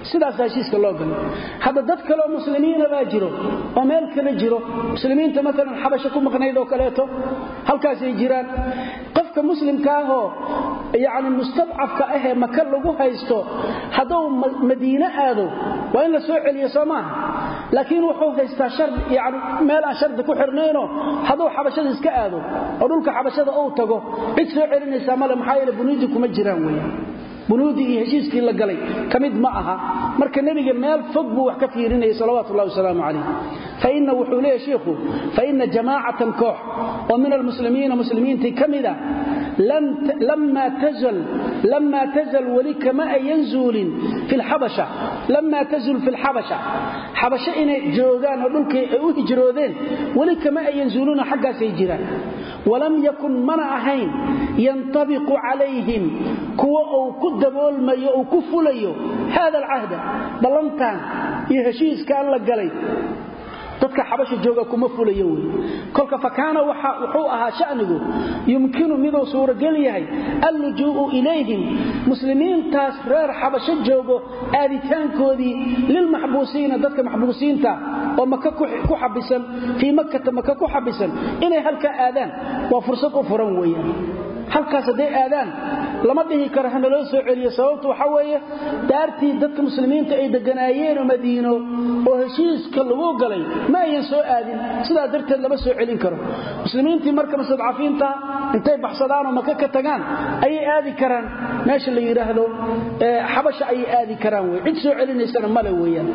S1: sidaas heshiiska loo galay hada dad kale oo muslimiin ah baa jiro oo meel kale jiro muslimiinta mesela xabasha ku maqnayd oo kaleeto halkaas ay jiraan qofka muslimka ah oo yaani mustadcafka ah ee maka lagu haysto haduu madiina aado waa in la soo celiyo Soomaa laakiin wuxuu haystaa shar yaani meel aan shar ku xirnayno haduu xabashada iska aado oo dhulka xabashada uu tago cid soo celinaysa ma la maxay bunuudi kuma jiraan weeyaan bunuudi iyo heshiiskii la galay kamid ma aha marka nabiga meel fog buu wax ka fiirinay sallallahu alayhi wasallam fa inna wuxulee sheekhu fa inna jamaa'atan koox oo min almuslimiina muslimiintii kamida lan lamma tazal lamma tazal walika ma yanzulin fil habasha lamma tazul fil habasha habasha inay joogaan oo dhulkii ay u hijroodeen walika ma yanzuluna xaggaas ay jiraan walam yakun mana ahayn yantabiqu alayhim kuwa oo ku daboolmayo oo ku fulayo hada alahd balantan iyo heshiiska la galay dadka xabasha jooga kuma fulayo way kolka fakaana waxa wuxuu ahaa shanigu yumkinu midoo suura gal yahay allujuu ilayhim muslimiintaas reer xabasha joogo aaditaankoodii lil mahbuusiina dadka mahbuusiinta oo maka ku xabisan fi makkah maka ku xabisan inay halka aadaan waa fursad u furan weeyaan halkaas haday aadaan lama dhihi karo hana loo soo celiyo sababtu waxa weeye daartii dadka muslimiinta ay deganaayeen Madiino oo heshiiska lagu galay ma ay soo aadin sida darteed lama soo celin karo muslimiintii marka mustadcafiinta intay baxsadaan oo maka ka tagaan ay aadi karaan meesha la yiraahdo xabasha ay aadi karaan way cid soo celinaysan ma la weeyaan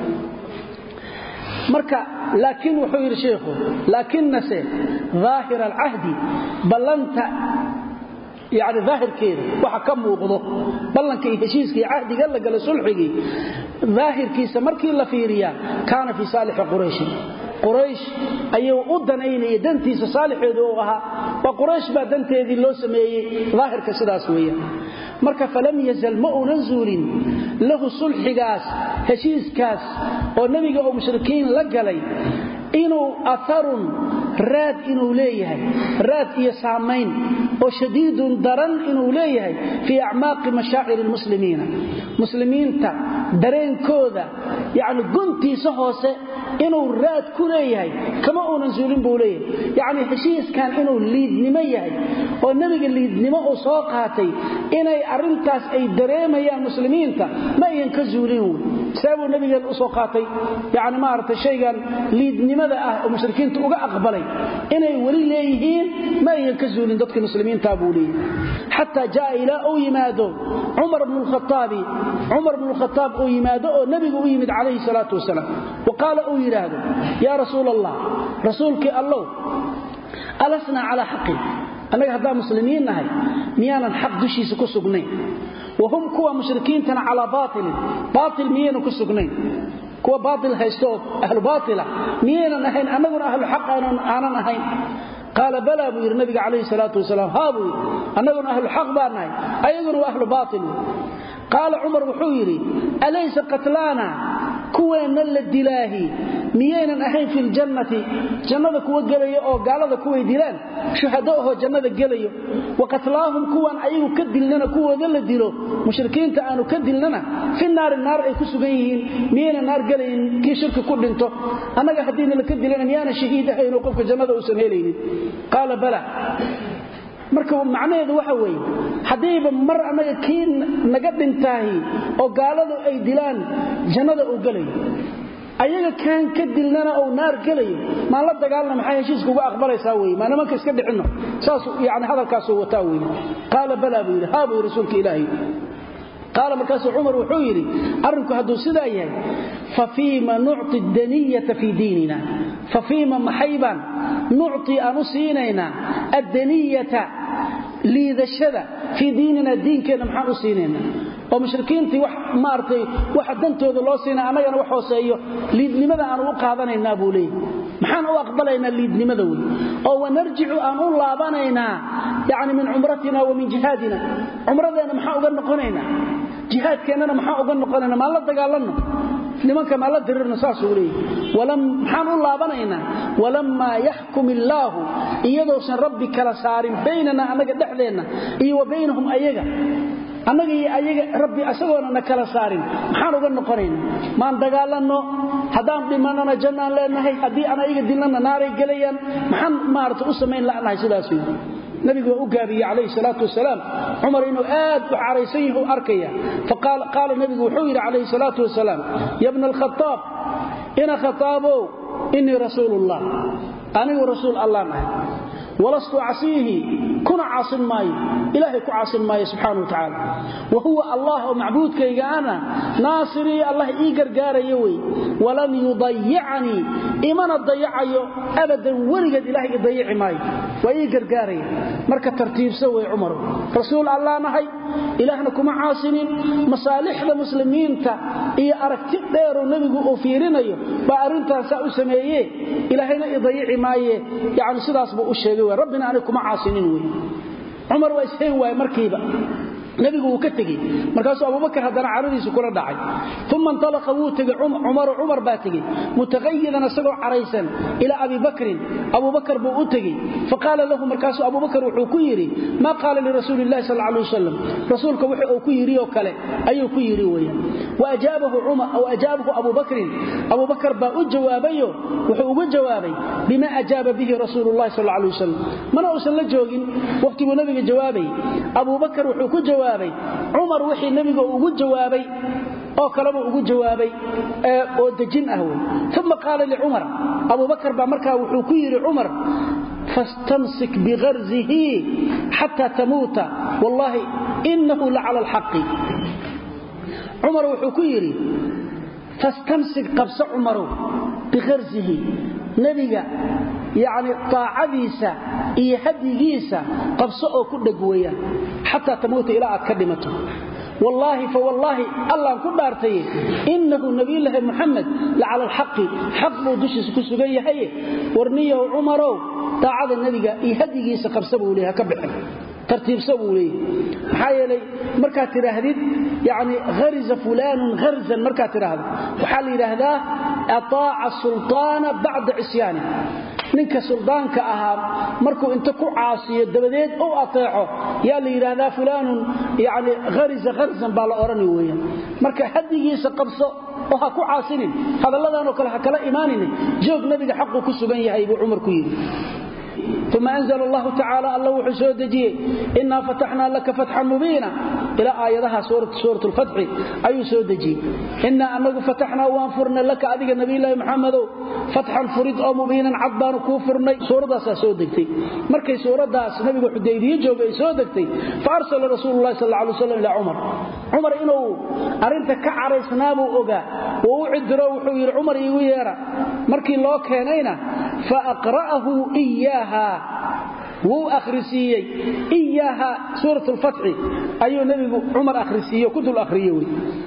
S1: marka laakiin wuxuu yiri sheekhu laakinnase zaahir al-ahdi balanta يعني ظاهر كده waxa ka muuqdo ballanka iyo heshiiska ahdiga la galay sulxigi ظاهرkiisa markii la fiiriya kaana fi salih quraysh quraysh ayuu u danaynay dantiisa saalixeedu oo ahaa wa quraysh ba danteedii loo sameeyay ظاهرka sidaas weeyaan marka falam yazal ma'unzulin lahu sulxigaas heshiiskaas oo nabiga oo mushrikiin la galay inuu atharun raad inuu leeyahay raad iyo saameyn oo shadiidun daran inuu leeyahay fi a'maaq mashaa'ir almuslimiina muslimiinta dareenkooda yaani guntiisa hoose inuu raad ku leeyahay kama uunan zuulin buu leeyahay yaani heshiiskan inuu liidnimo yahay oo nabiga liidnimo oo soo qaatay inay arintaas ay dareemayaan muslimiinta ma ayan ka zuulin sabab nabiga uu soo qaatay yaani ma aragtay shaygan liidnimada ah oo mushrikiintu uga aqbalay inay wali leeyihiin ma ayan ka zuulin dadka muslimiinta buu leeyahay hatta jaa ila oo yimaado Umar ibn al-Khattab Umar ibn al-Khattab oo yimaado oo nabiga u yimid calayhi salaatu wasalaam وقال او يراهد يا رسول الله رسولك الله ألسنا على حق أنك هذا مسلمين نهي ميانا حق دشيس كسقنين وهم كوا مشركين تنا على باطل باطل ميانا كسقنين كوا باطل هيستوب أهل باطلة ميانا نهين أنقنا أهل حق أنا نهين قال بلى أبو النبي عليه الصلاة والسلام هابو أنقنا أهل حق بانهي أيضا أهل باطل قال عمر وحويري أليس قتلانا كوينا للدلاهي ميينا أحين في الجنة جنة كوى قليو أو قالة كوى دلان شهدوه جنة قليو وقتلاهم كوان أيو كدل لنا كوى ذل الدلو مشركين تآنوا كدل لنا في النار النار أي كسبيهين ميينا النار قليين كي شرك كل انتو أنا قحدين لكدل لنا ميانا شهيد أحين وقفك جنة وسنهيلين قال بلى marka macnaheedu waxa weey hadayba mar anaga keen naga dhintaahi oo gaaladu ay dilaan jannada oo galay ayaga kan ka dilnana oo naar galay ma la dagaalna maxay heshiis uga aqbalaysaa weey ma nimanka iska dhicino saas yaani hadalkaas oo wataa weey qala bala bi haabu rasuulka ilaahi قال مركز عمر وحيري أرنك هدو سدايا ففيما نعطي الدنية في ديننا ففيما محيبا نعطي أنسينينا الدنية لذا الشذا في ديننا الدين كان محان أسينينا ومشركين تي وح مارتي واحد دنتو ذو الله سينا أنا أنا وحوسيه لماذا أنا وقعدنا النابو لي محان أقبلنا الليد لماذا وي أو نرجع أن الله بانينا يعني من عمرتنا ومن جهادنا عمرتنا محان أقنقنينا جهاد كاننا محان أقنقنينا ما الله تقالنا لمنك ما الله دررنا ساسو لي ولم محان الله بانينا ولما يحكم الله إيادو سن ربك لسار بيننا أنك دحلينا إيه وبينهم أيها annaga iyo ayaga rabbi asagoona na kala saarin maxaan uga noqonayna maan dagaalano hadaan dhimanana jannaan leenahay hadii ana ayaga dilana naaray galayaan maxaan maarto u sameyn laanahay sidaas nabigu u gaabiyay alayhi salatu wasalaam umar inuu aad u caraysan yahay arkaya faqala qala nabigu wuxuu yiri alayhi salatu wasalaam ya ibn al-khattab ina khatabo inni rasulullah ani rasul allah ولست عصيه كن عاصم ماي إلهي كعاصم ماي سبحانه وتعالى وهو الله معبود كيغانا ناصري الله إيقر قاريوي ولن يضيعني إيمان الضيعي أبدا ورقد إلهي يضيع ماي وإيقر قاري مركة ترتيب سوي عمر رسول الله نهي إلهنا كما عاصمين مصالح المسلمين تا إيا أركتب ديرو نبيقو أفيرينيو بأرنتا سأسميه إلهينا يضيع ماي يعني سلاس بأشيغو ربنا عليكم عاصمين وي عمر واسهين واي مركيبه نبيgu uu ka tagay markaas Abu Bakar hadana caradiisu kula dhacay thumma intalaqa uu tagay Umar Umar baa tagay mutaqayyidan asagoo caraysan ila Abi Bakr Abu Bakar buu u tagay faqala lahu markaas Abu Bakar wuxuu ku yiri ma qala li rasuulillahi sallallahu alayhi wasallam rasuulka wuxuu ku yiri oo kale ayuu ku yiri weeyaan waajabahu Umar aw ajabahu Abu Bakr Abu Bakar baa u jawaabayo wuxuu ugu jawaabay bima ajaba bihi rasuulullahi sallallahu alayhi wasallam mana uusan la joogin waqtigu nabiga jawaabay Abu Bakar wuxuu ku jawaabay Umar wixii nabiga ugu jawaabay oo kaleba ugu jawaabay ee oo dajin ah way thumma qala li Umar Abu Bakar ba markaa wuxuu ku yiri Umar fastamsik bi gharzihi hatta tamuta wallahi innahu la'ala al-haqq Umar wuxuu ku yiri fastamsik qabsa Umar bi gharzihi nabiga يعني طاعديسا iyo hadigiisa qabso oo ku dhagweeyaan hatta tamuuta ilaa aad ka dhimato wallahi fa wallahi allah ku dhaartay innahu nabiyullaahi muhammad la ala alhaq habbu dushis ku sugan yahay warniyo umaro taacada nabiga iyo hadigiisa qabso buu leeyahay ka bixin tartiib sabuulay maxaa yeelay marka tiraahdid yaani ghariza fulan gharzan marka tiraahdo waxa la yiraahdaa ataa'a sultana ba'da isyani ninka suldaanka ahaa markuu inta ku caasiyo dabadeed oo ateeco yaa la yiraahdaa fulanun yaani ghariza gharzan baa la oran weeyaan marka hadigiisa qabso oo ha ku caasinin hadalladan oo kale ha kala imaanin joog nabiga xaq ku sugan yahay buu Umar ku yiri ثم أنزل الله تعالى الله وحسود دجي إنا فتحنا لك فتحا مبينا إلى آياتها سورة, سورة الفتح أي سود دجي إنا أنه فتحنا وانفرنا لك أذيك النبي الله محمد فتحا فريد أو مبينا عضبان كوفرنا سورة داسا سود دجتي مركي سورة داس نبي حديدي جوغي سود دجتي فأرسل رسول الله صلى الله عليه وسلم إلى عمر عمر إنه أرنت كعري سنابه أغا ووعد روحه إلى عمر يويرا مركي الله كانينا فأقرأه إياها وهو أخرسيي إياها سورة الفتح أيها النبي عمر أخرسيي وكنت الأخريوي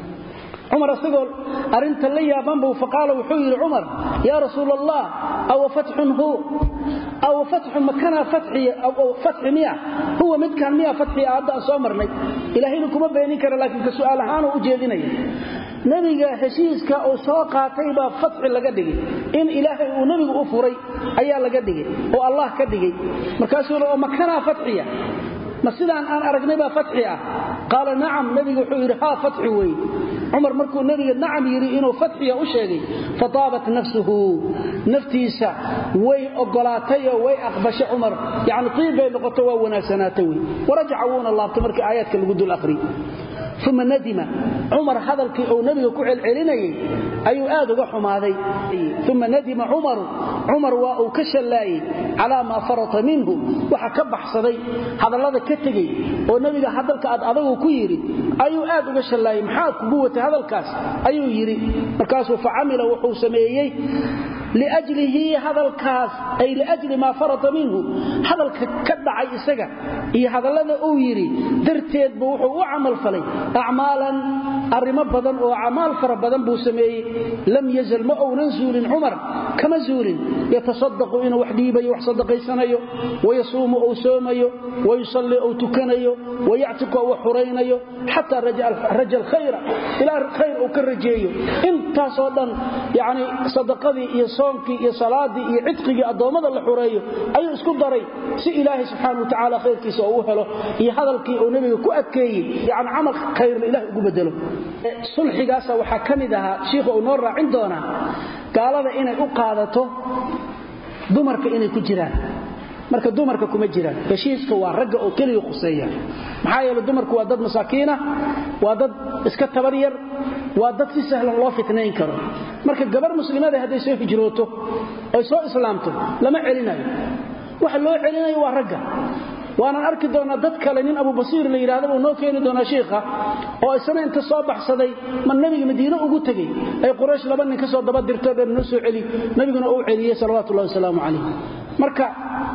S1: عمر أستقول أرنت لي يا بنبو فقال وحوي عمر يا رسول الله أو فتح هو أو فتح مكان فتحي أو فتح مئة هو مد كان مئة فتحي أعداء صامرني إلهي لكم بينك لكن كسؤال هانو أجيديني nabiga heshiiska oo soo qaatay ba fatx laga dhigay in ilaahay uu nabiga u furay ayaa laga dhigay oo Allah ka dhigay markaasuu oo makana fatxiya ma sidaan aan aragnay ba fatxi ah qala na'am nabiga wuxuu yiri ha fatxi way Umar markuu nabiga na'am yiri inuu fatxiya u sheegay fataabat nafsuhu naftiisa way ogolaatay oo way aqbashay Umar yaani qiibay noqoto waa wanaagsanaatay warajacuuna Allah tabarka aayadka lagu dul akhri ثم ندم عمر هذا او نبي ku celcelinayay ayuu aad uga xumaaday ثم ندم عمر عمر waa uu ka shalay ala ma farata minhu waxa ka baxsaday hadalada ka tagay oo nabiga hadalka aad adagu ku yiri ayuu aad uga shalay maxaa kugu wata hadalkaas ayuu yiri markaas uu faamila wuxuu sameeyay لاجله hadalkaas ay laajli ma farata minhu hadalka ka dhacay isaga iyo hadalada uu yiri darteed buu wuxuu u amal falay أعمالا أرمى بدن وأعمال فربدن بوسمي لم يزل ما أو ننزول عمر كما زول يتصدق إنه وحديبا يوحصدق يسنيه ويصوم أو سوميه ويصلي أو تكنيه ويعتق أو حرينيه حتى رجع رجع الخير إلى الخير أو كرجيه انت صدن يعني صدقذي soonkii iyo salaadii iyo cidqigii adoomada la xureeyo ayuu isku daray si ilaahay subxaanahu wa ta'ala khayrkiisa uu helo iyo hadalkii uu nabiga ku adkeeyay yaani amal khayr ilaahay ugu bedelo sulxigaas waxa kamid aha sheekhu uu noo raacin doona gaalada inay u qaadato dumarka inay ku jiraan marka dumarka kuma jiraan heshiiska waa ragga oo kaliya quseeya maxaa yeelay dumarku waa dad masaakiina waa dad iska tabar yar waa dad si sahlan loo fitnayn karo marka gabar muslimada haday soo hijrooto oo soo islaamto lama celinayo waxa loo celinayo waa ragga waana arki doona dad kale nin Abu Basiir la yiraahdo oo noo keenay doona sheekha oo isna inta soo baxsaday man nabiga Madiina ugu tagay ay Quraysh laba nin ka soo daba dirtay dhan noo soo celi nabiguna uu celiyay sallallahu alayhi wasallam marka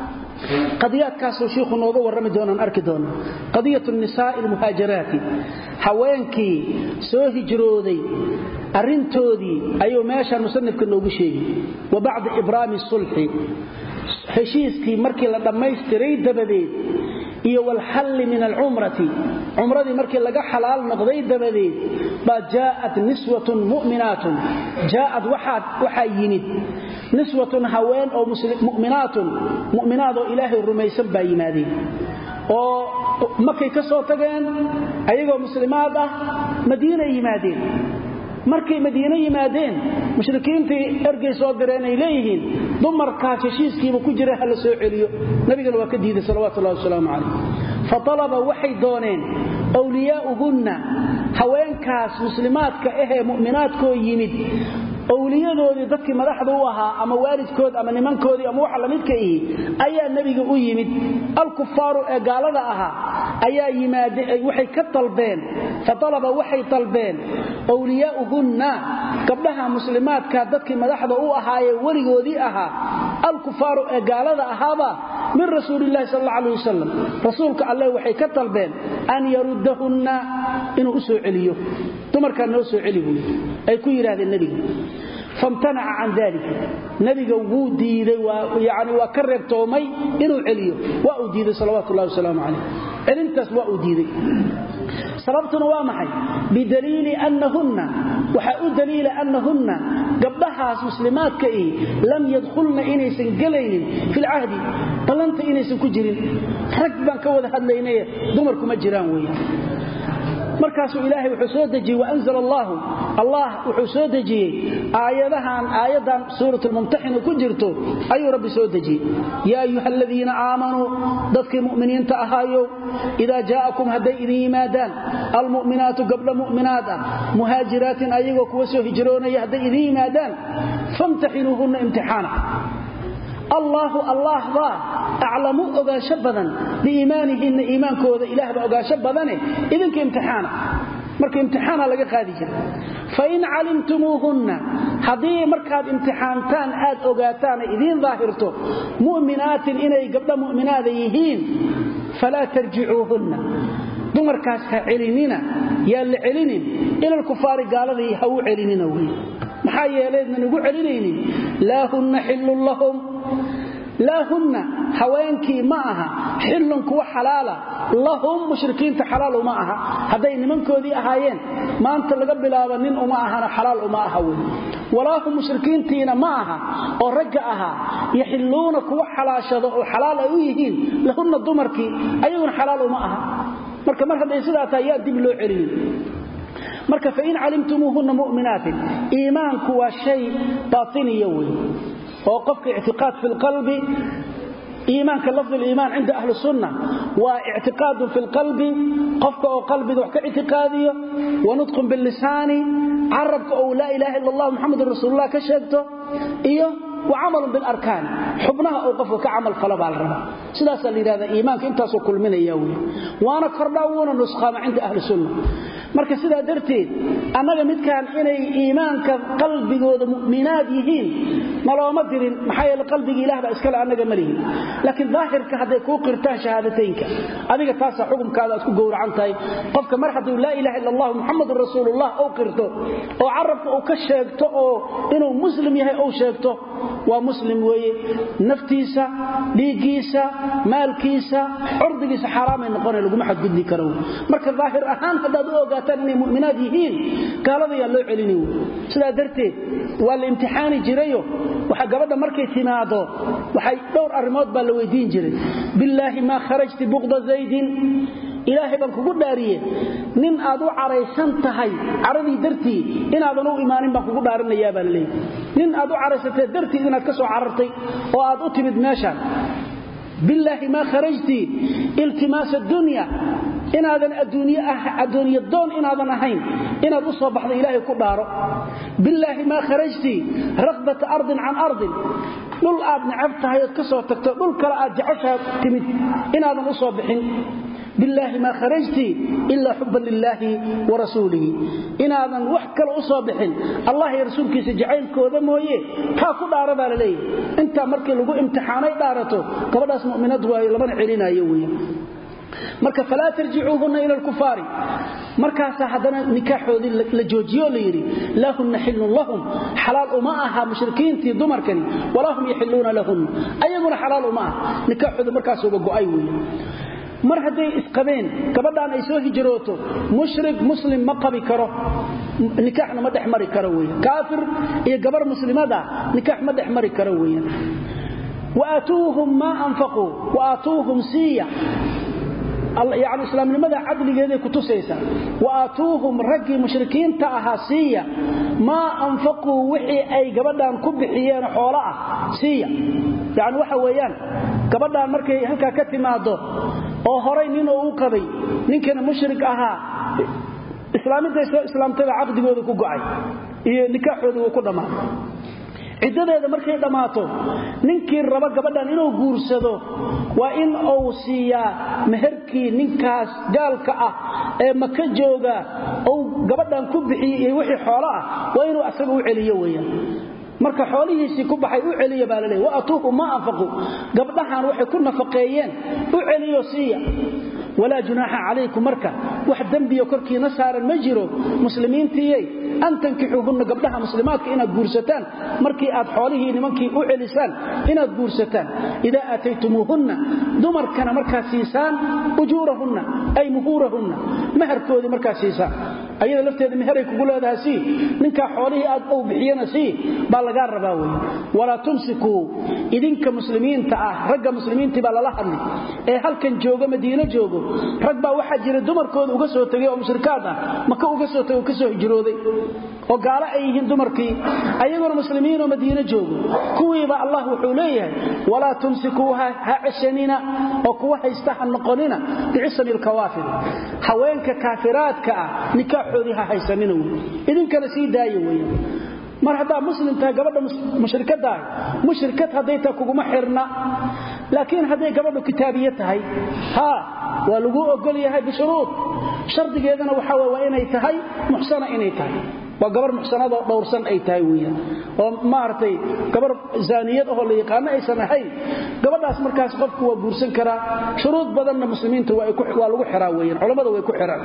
S1: qadiyad kaas oo sheekhu nooga warrami doonaan arki doona qadiyatu nisaa al-muhaajiraat haweenkii soo hijrooday arintoodii ayuu meesha musannifka noogu sheegay wa ba'd ibraami sulhi heshiiskii markii la dhameystiray dabadeed iyo wal hal min al-umrati umradii markii laga xalaal noqday dabadeed ba jaa'at niswatun mu'minatun jaa'at waxad waxa yimid niswatun haween oo mu'minatun mu'minaado ilaahay rumaysan baa yimaadeen oo markay ka soo tageen ayagoo muslimaad ah Madiina yimaadeen markay Madiina yimaadeen mushrikiintii ergey soo direen ay leeyihiin dumarka heshiiskiiba ku jira hal soo celiyo nabiga waa ka diiday sallallahu alayhi wasallam fatalaba waxay dooneen awliyaa'uhunna haweenkaas muslimaadka ah ee mu'minaadka yimid awliyadoodii dadkii madaxda u ahaa ama waalidkood ama nimankoodii ama waxa la midka ah ayaa nabiga u yimid al-kuffaaru ee gaalada ahaa ayaa yimaadeen waxay ka talbeen fatalaba waxay talbeen awliyaa'uhunna gabdhaha muslimaadka dadkii madaxda u ahaayee waligoodii ahaa al-kuffaaru ee gaalada ahaaba min rasuulillaah sallallahu alayhi wasallam rasuulka allah waxay ka talbeen an yaruddahunna inuu u soo celiyo dumarka noo soo celiyo ay ku yiraahdeen nabiga فامتنع عن ذلك نبي وودي يعني وكرب تومي انه عليه واوديد صلوات الله وسلامه عليه انتس واوديد سببتنا وامحي بدليل انهن وحاو دليل انهن قبلها مسلمات كاي لم يدخلن انيسن غلين في العهد بلنت انيسن كجيرين رغبان كودا hadlaynay dumarku ma jiraan way markaasuu ilaahay wuxuu soo dajiyay wa anzal allah allah wuxuu soo dajiyay aayadahan aayadan suuratul mumtahin ku jirto ayuu rabbi soo dajiyay ya ayyuhalladheena aamanu dadkii mu'miniinta ahaayo ida jaakum haday idin yimaadaan almu'minaatu qabla mu'minaat muhaajiraatin ayagoo kuwa soo hijroonaya haday idin yimaadaan famtahinuhunna imtihana الله الله با اعلم اوغاش بدن بايمانهن ايمانكooda ilaah ba oogaasho badane idinka imtixaana marka imtixaana laga qaadi jira fa in alimtumuhunna hadii markaad imtixaantaan aad ogaataan idin daahirto mu'minaatin inay gabdha mu'minaada yihiin fala tarji'uhunna dumarkaas ha celinina yaa la celinin ila kufaari gaaladii ha u celinina way maxaa yeeleedna ugu celinaynin la hunna hillul lahum لا هن حوانكي معها حل كو حلالا لهم مشركين حلال معها هذين nimankoodii ahaayeen maanta laga bilaabo nin uma ahana xalaal uma aha ولا هم مشركين تينا معها oo raga aha yixiluna kuwa xalaashado oo xalaal ay u yihiin lahuna dumarkii ayaguna xalaal uma aha marka mar haday sidaa tahay dib loo celin marka fa in alimtumuhunna mu'minatin iimaanku waa shay baatiniyo weey وقفك اعتقاد في القلب إيمانك لفظ الإيمان عند أهل السنة واعتقاد في القلب قفك أو قلبي ذوحك اعتقادية ونطق باللسان عربك أو لا إله إلا الله محمد رسول الله كشهدته إيه وعمل بالأركان حبناها أوقفك كعمل فلب على الرب سلاسة لهذا إيمانك انت سوكل من إياوي وأنا كرداونا نسخة عند أهل السنة marka sida darteed anaga midkaan inay iimaanka qalbigooda mu'minaad yihiin malooma dirin maxay la qalbiga ilaahay iska la anaga malihin laakiin daahirka haday ku qirtaan shahaadateynka adiga taas xukumkaada isku gowracan tahay qofka mar haduu la ilaaha illa allah muhammadur rasuulullah oo qirto oo arabka uu ka sheegto oo inuu muslim yahay oo sheegto waa muslim weeye naftiisa dhiigiisa maalkiisa urdigiisa xaraam ay noqon lagu maxad gudbi karo marka daahir ahaan hadaad oo inay mu'minaad yihiin gaalada yaa loo celinayo sida darteed waa la imtixaani jirayo waxa gabadha markay timaado waxay dhowr arimood baa la weydiin jiray billahi ma kharajti buqda zaydin ilaahay baan kugu dhaariyay nin aad u careysan tahay caradii dartii inaadan u imaanin baan kugu dhaarinayaa baa leeyahay nin aad u careysatay dartii inaad ka soo carartay oo aad u timid meesha billahi ma kharajti iltimas ad-dunya inaadan adduunyo ah adduunyo doon inaadan ahayn inaad u soo baxdo ilaahay ku dhaaro billahi ma kharajti raqbat ardin an ardin dul aad nacab tahay ka soo tagto dul kala aad jeceshahay timid inaadan u soo bixin بالله ما خرجت إلا حبا لله ورسوله إن هذا وحكا أصابحين الله يرسولك سجعين كوذا مويه تاكو داربا لليه انت مركي لغو امتحاني دارته قبل اسم مؤمنات ولمن علينا يويه marka fala tarji'uhunna ila al-kuffar marka saxadana nikaaxoodi la joojiyo leeyri lahunna hilun lahum halal uma aha mushrikiintii dumarkani walahum yahilluna lahum ayaguna halal uma nikaaxoodi markaas uga go'ay weey mar haday isqabeen gabadhan ay soo hijrooto mushrik muslim ma qabi karo nikaahna ma dhaxmari karo weey kaafir iyo gabar muslimada nikaah ma dhaxmari karo weey waatuhum ma anfaqu waatuhum siya يعني الإسلام لماذا عدل جيدة كتسيسا وآتوهم رجي مشركين تأهاسية ما أنفقوا وحي أي قبضان كبحيان حولاء سية يعني وحويان قبضان مركي هلكا كتماده أو هرين نينو أوقبي نين كان مشرك أها إسلامي إسلام تبع عقد جيدة كقعي نكاحه ذو كدما cidadeeda markay dhamaato ninkii raba gabadhan inuu guursado waa in uu siiya meherkii ninkaas gaalka ah ee maka jooga oo gabadhan ku bixiyay wixii xoolo ah waa inuu asaga u celiyo weeyaan marka xoolihiisi ku baxay u celiyo baa la leeyahay wa atuhu ma anfaqu gabdhahan waxay ku nafaqeeyeen u celiyo siiya ولا جناح عليكم مركا واحد ذنبي وكركي نسارا مجرو مسلمين تيي أن تنكحوهن قبلها مسلمات إنا قرستان مركي آد حوله لمنكي أعلسان إنا قرستان إذا أتيتموهن دمر كان مركا سيسان أجورهن أي مهورهن مهر كودي مركا سيسان أيضا لفتة مهرك يقول هذا سي منك حوله آد أو بحيانا سي بالغار رباوي ولا تمسكوا إذن كمسلمين تأه رقا مسلمين تبالا لحظي إيه هل كان جوغا مدينة جوغا rag baa waxa jira dumarkooda uga soo tagay oo mushrikaad ah maka uga soo tagay ka soo hijrooday oo gaala ay yihiin dumarkii ayagoo muslimiin oo Madiina joogo kuwiiba Allah wuxuu leeyahay wala tumsikuha ha'shanina oo kuwa haysta noqonina bi'ismil kawaafir haweenka kaafiraadka ah nikaaxoodi ha haysanina idinkana sii daayo weeyaan mar hadaa muslimta gabadha mushrikada ah mushrikad haday ta kugu ma xirna laakiin haday gabadhu kitaabiyad tahay ha waa lagu ogol yahay bishuruud shardigeedana waxa waa inay tahay muxsana inay tahay waa gabar muxsanada oo dhowrsan ay tahay weeyaan oo maartay gabar zaaniyad oo la yaqaan aysan ahayn gabadhaas markaas qofku waa guursan karaa shuruud badanna muslimiinta waa waa lagu xiraa weeyaan culimadu way ku xiraan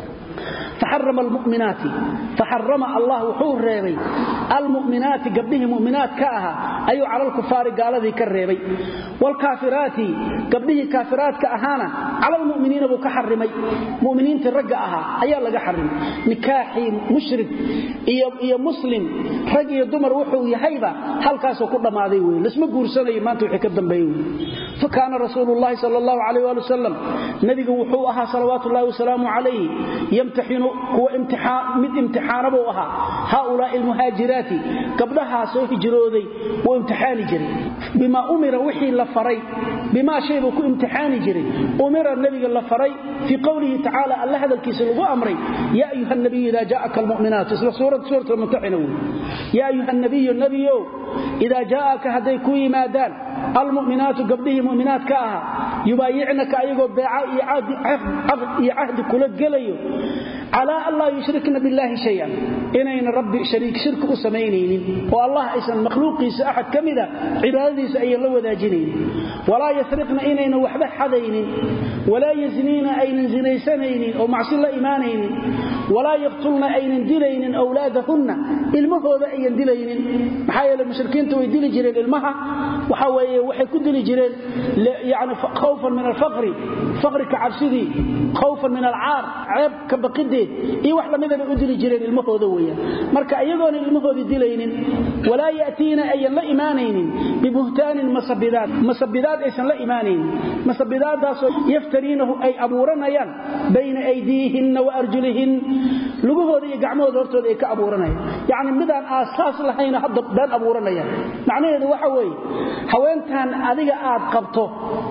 S1: فحرم المؤمنات فحرم الله وحور ريبي المؤمنات قبله مؤمنات كاها أي على الكفار قال ذي كالريبي والكافرات قبله كافرات كأهانا على المؤمنين أبو كحرمي مؤمنين ترقعها أي الله كحرم نكاحي مشرك إيا مسلم رقي الدمر وحو يحيبا هل كاسو كل ما ذيوي لسم قرساني ما انتو حكدن بيوي فكان رسول الله صلى الله عليه وآله وسلم نبي وحوها صلوات الله وسلامه عليه يمتحن هو امتحان مد امتحان بوها هؤلاء المهاجرات قبلها سو هجرودي وامتحان جري بما امر وحي لفري بما شيء كو امتحان جري امر النبي لفري في قوله تعالى الله هذا الكيس لو امري يا ايها النبي اذا جاءك المؤمنات سوره سوره الممتحنه يا ايها النبي النبي اذا جاءك هديكو يمادان المؤمنات قبله مؤمنات كاها يبايعنك ايغو بيعه عهد عهد كل غليو على الله يشركنا بالله شيئا إنين ربي شريك شرك أسمينين والله إيسان مخلوقي سأحد كمدا عبادي سأي الله وذاجنين ولا يسرقنا إنين وحبه حدين ولا يزنين أين زنيسانين أو معصي الله إيمانين ولا يقتلن أين دلين أولادهن المهود أين دلين محايا المشركين توي دل جرين المها وحاوي وحي كدل جرين يعني خوفا من الفقر فقر كعبسدي خوفا من العار عيب كبقدي walid iyo wax lamida u dili jireen ilmahooda weeyaan marka ayagoona ilmahooda dilaynin wala yaatiina ayan la iimaanaynin bibuhtaanin masabidaad masabidaad aysan la iimaanaynin masabidaadaas yaftariinahu ay abuuranayaan bayna aydiihinna wa arjulihin lugahooda iyo gacmahooda hortooda ay ka abuuranayaan yaani midaan aasaas lahayn hadda daan abuuranayaan macnaheedu waxa weeye haweentan adiga aad qabto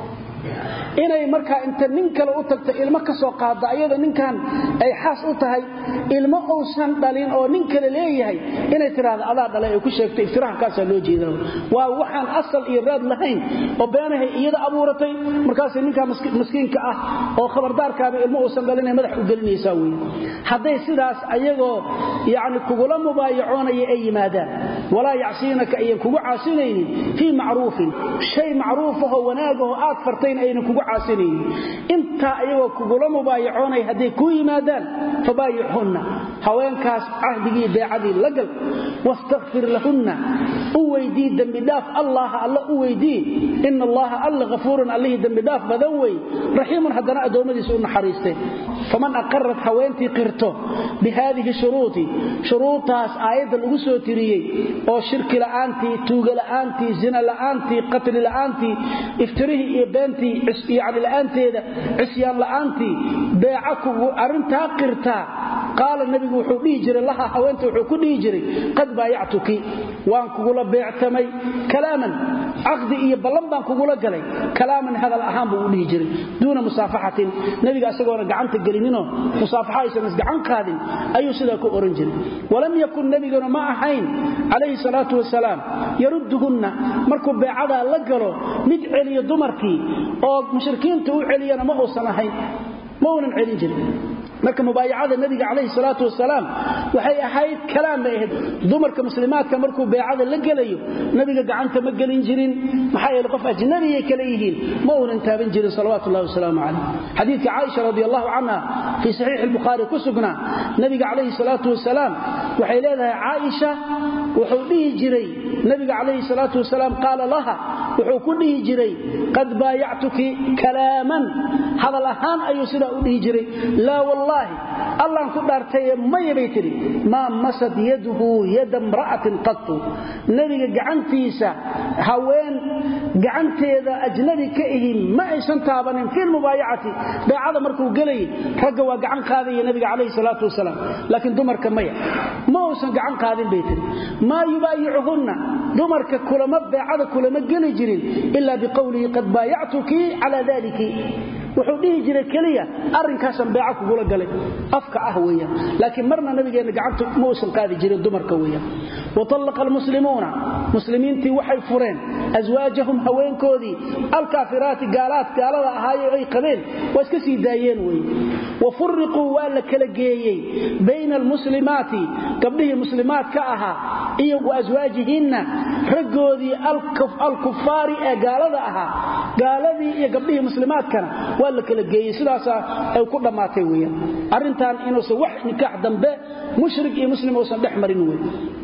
S1: inay marka inta nin kale u tagto ilmo ka soo qaada ayada ninkan ay xaas u tahay ilmo uusan dhalin oo nin kale leeyahay inay tiraahdo adaa dhalay ay ku sheegtay iftiraahkaas loo jeedo waa waxaan asal iyo raad lahayn oo beenahay iyada abuuratay markaas ninka miskiinka ah oo khabardaarkaaba ilmo uusan dhalin ay madax u gelinaysaa weey haday sidaas ayagoo yaani kugula mubaayacoonay ay yimaadaan wala yacsiinaka ay kugu caasinaynin fi macruufin shay macruuf oo wanaago aad fartay ayna kugu caasineen inta ayagoo kugula mubaayacoonay hadii ku yimaadaan fabaayihunna haweenkaas ahdigii beecadii lagal wastaghfir lahunna u weydii dambi dhaaf allah alla u weydii inna allah alla ghafuurun alayhi dambi dhaaf badan way rahiimun hadana adoomadiisa u naxariistay faman aqarrat haweenti qirto bihadihi shuruuti shuruutaas aayada lagu soo tiriyay oo shirki la'aantii tuuga la'aantii zina la'aantii qatl la'aantii iftirihi iyo beenti يعني لأنتيدا عصيان لأنتي بيعكم أرنتا قرتا قال النبي وحو ديجري لها حوانت وحو ديجري قد بايعتك وان كغلا بيعتمي كلاما عقد إيه بلنبان كغلا قلي كلاما هذا الأهم بو ديجري دون مصافحة نبي أساقونا قعنت قلينينو مصافحة يسمس قعن قادم أي سلاكو أورنجري ولم يكن نبي مع حين عليه الصلاة والسلام يردهن مركب بيعدا لقلو مدعلي دمركي oo mushrikiintu u celiyana ma uusan ahayn ma uunan celin jirin marka mubaayacada nabiga kaleey salaatu wasalaam waxay ahayd kalaam leeyahay dumarka muslimaadka markuu beecada la galayo nabiga gacanta ma galin jirin maxay yeelay qof ajnabi ay kala yihiin ma uunan taaban jirin salawaatullaahi wasalaamu alayhi xadiiska Aisha radhiyallahu anha fi sahih al-Bukhari kusugna nabiga kaleey salaatu wasalaam waxay leedahay Aisha wuxuu dhihi jiray nabiga kaleey salaatu wasalaam qaala laha wuxuu ku dhihi jiray qad baayactuki kalaaman hadal ahaan ayuu sida u dhihi jiray la wallahi allah ku dhaartay ma yabaytiri ma masad yaduhu yad imra'atin qattu nabiga gacantiisa haween gacanteeda ajnabi ka ihin ma aysan taabanin fil mubaayacati beecada markuu galay raga waa gacan qaadaya nabiga kaleey salaatu wasalaam laakiin dumarka maya ma uusan gacan qaadin baytiri ma yubaayicuna dumarka kulama beecada kulama gali jirin illa biqawlihi qad baayactuki ala dhalika wuxuu dhihi jiray kaliya arinkaasan beeca ku gula galay afka ah weeyaan laakiin marna nabigeena gacanta ma uusan qaadi jirin dumarka weeyaan watallaqa almuslimuuna muslimiintii waxay fureen azwaajahum haweenkoodii alkaafiraati gaalaad gaalada ahaayay ay qabeen waa iska sii daayeen weey wafurqu wala kala geeyay bayna almuslimaati gabdhihii muslimaadka ahaa iyo azwaajihinna ragoodii alkuf alkufaari ee gaalada ahaa gaaladii iyo gabdhihii muslimaadkana waa la kala geeyay sidaas ay ku dhamaatay weeyaan arintan inuu soo wax nikaax dambe mushrik iyo muslim oo san dhaxmarin weey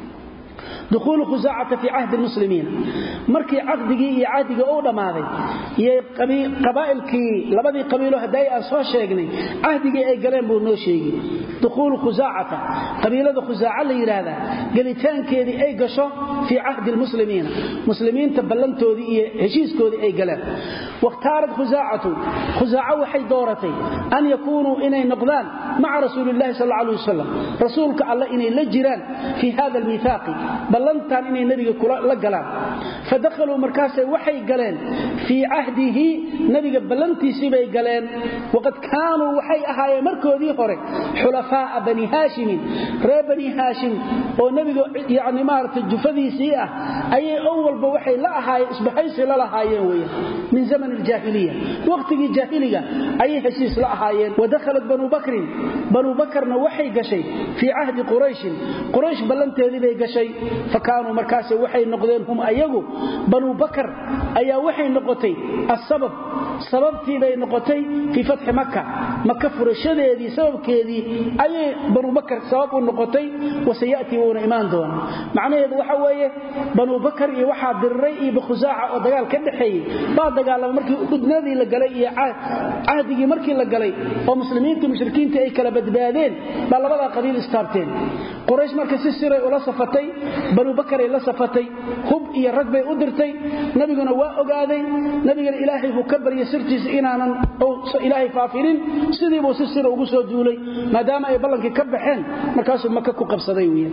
S1: دخول خزاعة في عهد المسلمين مركي عقدي يا عادي او دماده يا قبائلكي لبدي قبيله هداي ان سو شيغني عهدي اي غلين بو نو شيغي دخول خزاعة قبيله خزاعة لا يراده غليتانكيدي اي غشو في عهد المسلمين مسلمين تبلنتودي iyo heshiiskoodi ay galeen waqtaarad khuzaacatu khuzaaca waxay dooratay an yakunu inay noqdaan ma'a rasuulillaah sallallahu alayhi wasallam rasuulka allah inay la jiraan fi hada almithaaqi ballantan inay nabiga kula la galaan fadakhalu markaas waxay galeen fi ahdihi nabiga ballantiisii bay galeen waqad kaanu waxay ahaayeen markoodii hore xulafaa bani haashim reer bani haashim oo nabiga yaani maartay jufadiisii ah ayay awalba waxay la ahaayeen isbahaysi la lahaayeen weeyaan min zaman الجاهليه waqtigii jaahiliga ayay heshiis la ahaayeen wadakhalat banu bakr banu bakrna waxay gashay fi ahdi quraysh quraysh ballanteedii bay gashay fakaanu markaas waxay noqdeen hum ayagu banu bakr ayaa waxay noqotay asbab sababtii bay noqotay fi fath makkah maka furashadeedii sababkeedii ayay banu bakar sabab u noqotay wasayati wana imaan doona macnaheedu waxa weeye banu bakar iyo waxa dirray iyo khuzaaca oo dagaal ka dhaxeeyay baa dagaalama markii udnadii la galay iyo ahdigii markii la galay oo muslimiinta mushrikiinta ay kala badbaadeen baa labada qabiil istaarteen quraysh markii si siray ula safatay banu bakar ay la safatay hub iyo rag bay u dirtay nabiguna waa ogaaday nabigana ilaahay uu ka bariyay sirtiisa inaanan oo ilaahay faafilin sidii buu si sir ugu soo duulay maadaama ay ballankii ka baxeen markaas maka ku qabsaday weeyaan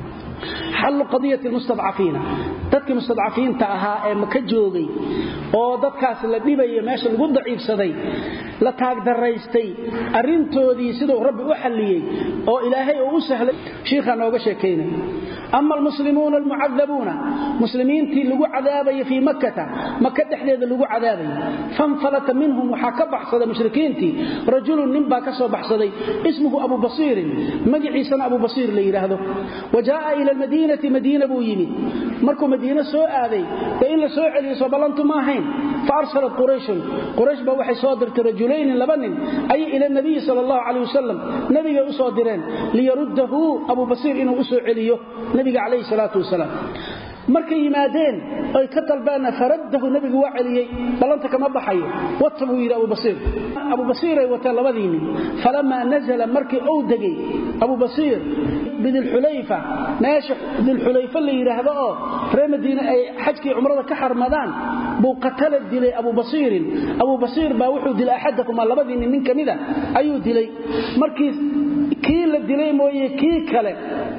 S1: حل قضية المستضعفين dadka mustadcafiinta ahaa ee maka joogay oo dadkaas la dhibay meesha lagu daciifsaday la taag daraystay arintoodii sidoo rabbi u xaliyay oo ilaahay uu sahlay sheekha nooga sheekeynay amma almuslimuuna almu'adhabuna muslimiinti lagu cadaabay fi makkah makkah dhexdeeda lagu cadaabay fanfalata minhum waxa ka baxsaday mushrikiinti rajulun nin baa ka soo baxsaday ismuhu abu basiir magaciisana abu basiir la yiraahdo wajaa ila almadinati madina buu yimid markuu madiina soo aaday ee in la soo celiyo soo balantu ma ahayn faarsalat quraysh quraysh baa waxay soo dirtay rajulayn labanin ay ila nabiy sallallahu alayhi wasallam nabiga u soo direen liyaruddahu abu basiir inuu u soo celiyo nabiga alayhi salatu wasalam markay yimaadeen ay ka talbaan faradahu nabiga waa celiyay balanta kama baxayo watabu ila abu basiir abu basiir ay wata labadiin falama nazala markii uu dagay abu basiir bidil xulayfa meesha bidil xulayfa la yiraahdo oo reer madiina ay xajkii umrada ka xarmadaan buu qatala dilay abu basiir abu basiir baa wuxuu dilay axadakum labadiin nin kamida ayuu dilay markii kii la dilay mooyee kii kale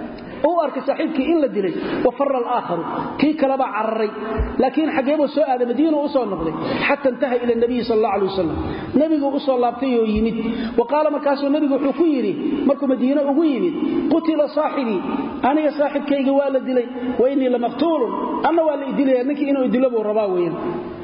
S1: oo arka saaxiibkii in la dilay wa farra al-aakhar kii kala ba cararay laakiin xageebo soo aaday madiina oo soo noqday hatta intaha ila nabiy sallallahu alayhi wasallam nabigu u soo laabtay oo yimid waqala markaasoo nabigu wuxuu ku yiri markuu madiina ugu yimid qutila saahibi aniga saaxiibkayga waa la dilay wa inni la maqtuul anna waa la dilay ninkii inuu dilo buu rabaa weeyaan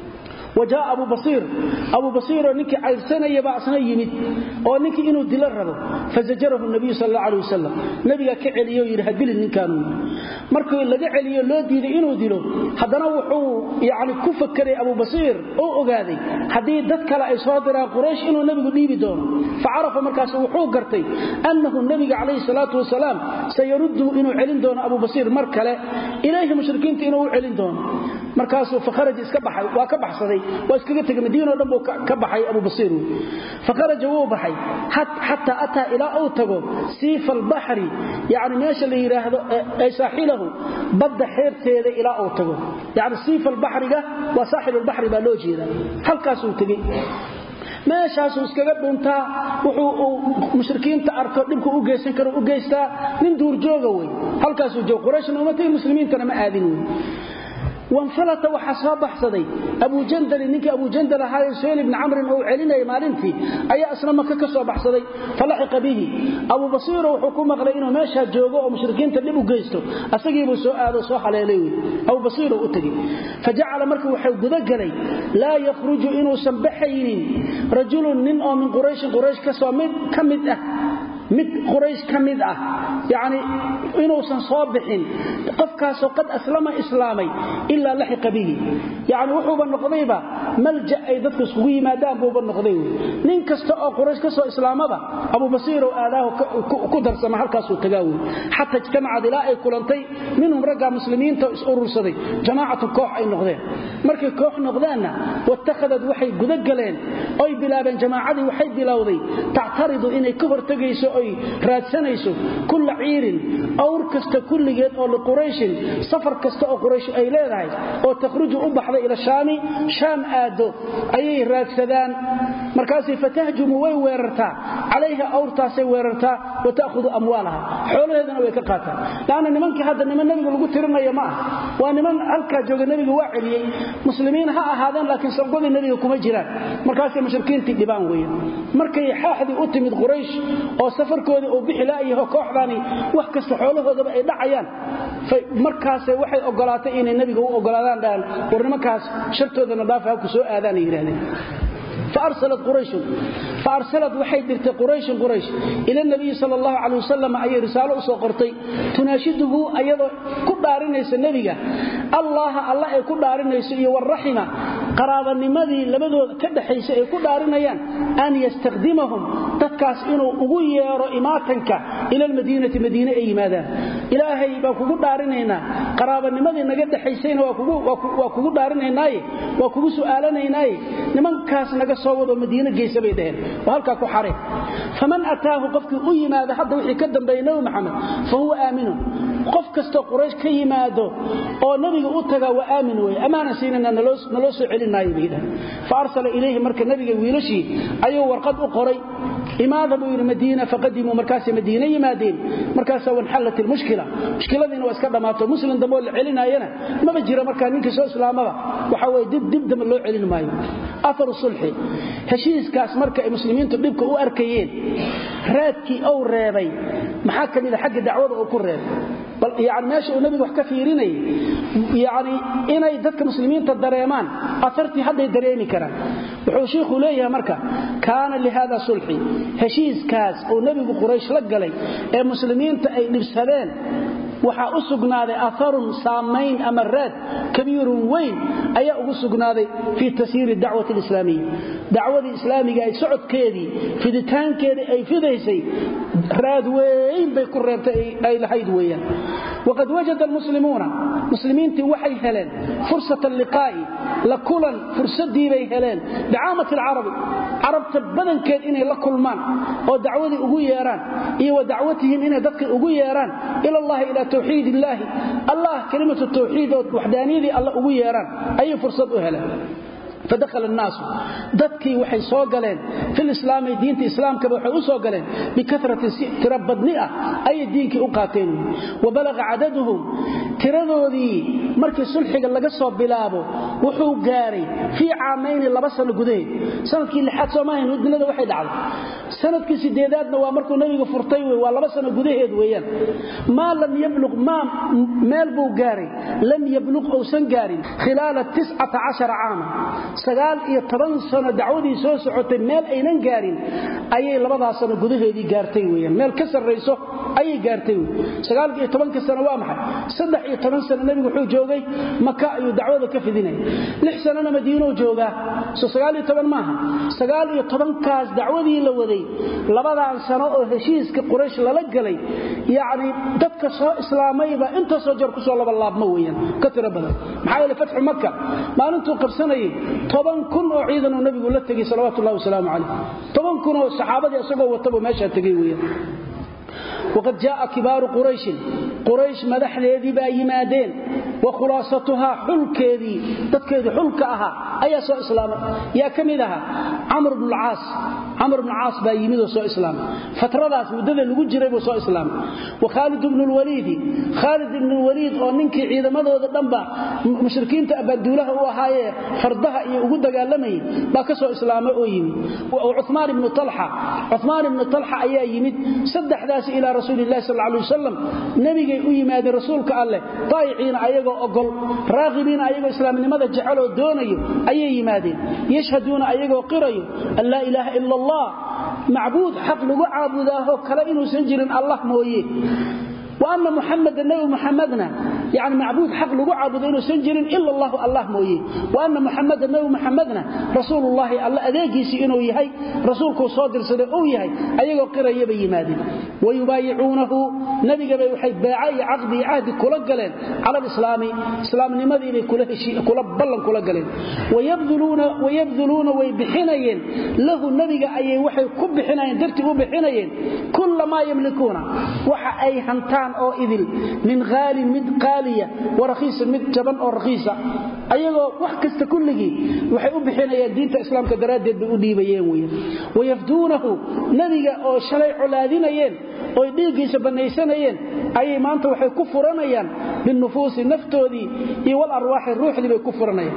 S1: وجاء أبو بصير أبو بصير نكي عيرسان يبعثنا يمد ونكي إنه دل الربو فزجره النبي صلى الله عليه وسلم نبي كعليه يرهدل النكانون مركو اللي عليه لو ديد إنه دلو حدنا وحو يعني كفكر أبو بصير أو أغاذي حدي ددك لا إصادر قريش إنه نبي قديب دون فعرف مركز وحو قرتي أنه النبي عليه الصلاة والسلام سيرده إنه علم دون أبو بصير مركله إليه مشركين إنه علم دون مركز فخرج إسكبح وكبح صدي واسكغه تغ مدينه دبو كبخاي ابو بصير فخرج هو بخاي حتى اتى الى او تغو سيف البحر يعني ماشي اللي يراهدو اي ساحله بد خيرتيده الى او تغو يعني سيف البحر وساحل البحر با لو جيدا halkaas uu tagay meeshaas uu iskaga dhunta wuxuu mushrikiinta arko dhibku u geysan karo u geystaa nin duur jooga way halkaas uu joog quraysh ummatay muslimiintana ma aadin وانفلت وحصاب حصدي ابو جندل نيك ابو جندل هاي سهيل بن عمرو او علينا مالنتي اي اسنا مكه كسو بخصدي فلحق به ابو بصير وحكومه قلينه ماشا جوجو او مشركين تدب u geysto asagiibu soo aado soo xaleelay ابو بصير u tagi فجعل markuu wuxuu guda galay la yakhruju inuu sanbaxaynin rajul nin oo min quraysh quraysh ka soo mid kamid ah mid quraysh kamid ah yaani inuu san soo bixin qofkaas oo qad aslama islaamay illa lahiq bihi yaani wuxuu ba noqdayba malja ay dadku isugu yimaadaan buu ba noqday nin kasta oo quraysh ka soo islaamaba abu basiir oo aadaho ku darsama halkaas uu tagaaway hatta ijtamacad ila ay kulantay minhum raga muslimiinta is urursaday jamaacatu koox ay noqdeen markay koox noqdaana wattakhadad waxay guda galeen oo bilaabeen jamaacadii waxay bilowday ta'taridu inay ka hortagayso ay raadsanayso kull ciirin awr kasta kulligeed oo quraysh safar kasta oo quraysh ay leedahay oo takhruju u baxda ila shaami shaam aado ay raadsadaan markaas fatahjumu way weerartaa calayha awrtaasay weerartaa wa taakhudhu amwaalaha xoolaheedana way ka qaataan laana nimanka hadda niman nabiga lagu tirinayo ma waa niman halka jooga nabiga waa celiyay muslimiin ha ahaadeen laakiin sabqada nabiga kuma jiraan markaas mushrikiintii dhibaan weeyaan markay xaaxdi u timid quraysh oo safarkooda oo bixilaayaha kooxdani wax kasta xoolahoodaba ay dhacayaan markaas waxay ogolaatay inay nabiga u ogolaadaan dhaan warnimankaas shartoodana dhaafa ku soo aadaan yiraahdeen فارسلت قريش فارسلت وحي درت قريش قريش الى النبي صلى الله عليه وسلم اي رساله سو قرتي تناشده ايضا كدارنيس نبيغا الله الله اي كدارنيس iyo warxima qaraabanimadii labadooda ka dhaxaysay ay ku dhaarinayaan an yastaqdimahum dadkaas inuu ugu yeero imaatanka ila almadiinati madiina ay yimaadaan ilaahay baa kugu dhaarinaynaa qaraabanimadii naga dhaxaysayna waa kugu waa kugu dhaarinaynaa waa kugu su'aalanaynaa nimankaas naga soo wado madiina geysabay dhaheen waa halka ku xareen faman ataahu qofkii u yimaado hadda wixii ka dambeeyay nabi maxamed fa huwa aaminu qof kasto quraysh ka yimaado oo nabiga u taga waa aamin way amaana siinana naloo naloo soo celinaayo biida fa arsala ilayhi marka nabiga wiilashi ayuu warqad u qoray imaada buu yiri madiina faqadimu markaas madiina yimaadeen markaas wan xalat mushkila mushkiladina waa iska dhamaato muslim damo la celinaayana ma jira marka ninka soo islaamada waxa way dib dib dam loo celin maayo afar sulhi heshiiskaas marka ay muslimiintu dibka u arkayeen raadkii oo reebay maxaa kamid ah xagga dacwada oo ku reebay bal yaani meesha uu nabiga wax ka fiirinay yaani inay dadka muslimiinta dareemaan afartii hadday dareemi karaan wuxuu sheekhu leeyahay marka kaana li hada sulhi heshiiskaas oo nabigu quraysh la galay ee muslimiinta ay dhibsadeen waxa u sugnaaday afarun saamayn ama raad kabiirun weyn ayaa ugu sugnaaday fi tasiir dacwada islaamiyya dacwada islaamiga ay socodkeedii fiditaankeedii ay fidaysay raad weyn bay ku reebtay ay lahayd weeyaan waqad wajada almuslimuna muslimiintii waxay heleen fursata liqaa'i la kulan fursadii bay heleen dacamati alarabi arabta badankeed inay la kulmaan oo dacwadii ugu yeeraan iyo dacwatihim inay dadka ugu yeeraan ila allah ila توحيد الله الله كلمة التوحيد والوحدانية الله ugu yeeran ay fursad u heleen فدخل الناس dadkii waxay soo galeen fil islaam ee diinta islaamka waxay u soo galeen bikathrati tirabadni'a ay diinki u qaateen wabalaga adaduhum tiradoodii markii sulxiga laga soo bilaabo wuxuu gaaray fi caamayn laba sano gudaheed sanadkii lixaad Soomaaliya wadnada waxay dhacday sanadkii sideedaadna waa markuu nabiga furtay waa laba sano gudaheed weeyaan ma lam yablug ma meel buu gaaray lam yablug oo san gaarin khilal تسعة عشر عاما sagaal iyo toban sano dacwadii soo socotay meel aynan gaarin ayay labadaas sano gudaheedii gaartay weeyaan meel ka sarreyso ayay gaartay sagaal iyo toban sano waa maxay saddex iyo toban sano nabigu wuxuu joogay Makka ayuu dacwada ka fidinay lix sano Madiina uu joogaa soo sagaal iyo toban maaha sagaal iyo toban kaas dacwadii la waday labadaan sano oo heshiiska Quraysh lala galay yaani dadka soo islaamayba inta soo jar ku soo laba laabma weeyaan ka tira badan maxaa la fatxu Makka maalintuu qabsanay toban kun oo ciidan oo nabigu la tagay salawaatu Allahi wa salaamu alayhi toban kun oo saxaabadii asagoo wataba meesha tagay weeyaan وقد جاء كبار قريش قريش مدحdeedii baa yimaadeen وخلاصتها حلكيدي dadkeedii xulka aha ayaa soo islaamay yaa kamidaha Amr ibn al-Aas Amr ibn al-Aas baa yimid oo soo islaamay fatradaas mudada lagu jiray buu soo islaamay wa Khalid ibn al-Walid Khalid ibn al-Walid oo ninkii ciidamadooda dhanba mushrikiinta abaduulaha u ahaaye fardaha iyo ugu dagaalamay baa ka soo islaamay oo yimid oo Uthman ibn Talha Uthman ibn Talha ayaa yimid saddexdaas ila rasuulillaah sallallahu alayhi wasallam nabigay u yimaade rasuulka Allah taayiciina ayagoo ogol raaqibiina ayagoo islaamnimada jecel oo doonayo ayay yimaadeen yashhaduuna ayagoo qirayo alla ilaaha illa allah macbuud xaq lagu caabudaho kala inuu san jirin allah mooyee وأن محمد النبي محمدنا يعني معبود حق لغو عابد إنه سنجرين إلا الله الله مويه وأن محمد النبي محمدنا رسول الله الله أذاكيسي إنه يهي رسولك صادر سنة أو يهي أيقو قرى يبي مادي ويبايعونه نبي قبل يحيب باعي عقدي عهد كل قلين على الإسلام إسلام لماذا إليه كل شيء كل بلن كل قلين ويبذلون ويبذلون ويبحنين له النبي أي وحي كب حنين درتي وبحنين كل ما يملكون وحا أي هنتان أو إذل من غال من قالية ورخيص من جبن أو رخيصة أيضا وحكست كله وحي بحنين دين الإسلام كدراد بأولي بيين ويفدونه نبي أو شليع لادينين oo dhiigiisa banaysanayeen ay maanta waxay ku furanayaan bin nufuus naftoodi iyo wal arwaax ruuxdi bay ku furanayaan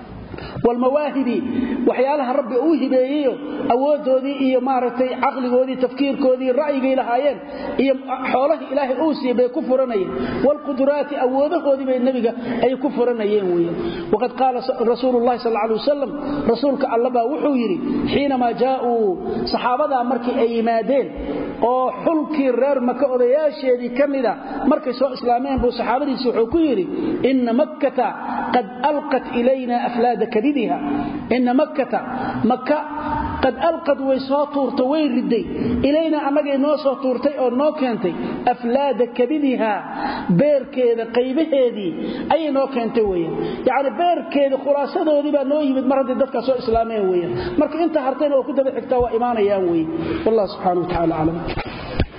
S1: wal mawaahibi waxyaalaha rabbi uu hibeeyo awoodoodii iyo maaragtay aqligoodii tafkiirkoodii ra'yiga ilaahayeen iyo xoolaha ilaahay uu siibay ku furanayeen wal quduraati awoodahoodii bay nabiga ay ku furanayeen weeyaan waqad qaala rasuulullaahi sallallahu alayhi wasallam rasuulka allah baa wuxuu yiri xiina jaa'u saxaabada markii ay yimaadeen oo xulkii reer Makka odayaasheedii kamida markay soo islaameen buu saxaabadiisu wuxuu ku yiri inna makkata qad alqat ilayna aflaad kadibiha inna makkata makka qad alqad way soo tuurto way riday ilayna anagay noo soo tuurtay oo noo keentay aflaada kabidiha beerkeeda qaybaheedii ay noo keentay weeyaan yaani beerkeeda khulaasadoodii baa noo yimid mar hadii dadka soo islaameen weeyaan marka inta hartayna oo ku daba xigtaa waa iimaanayaan weey wallahu subhanahu wa ta'ala alam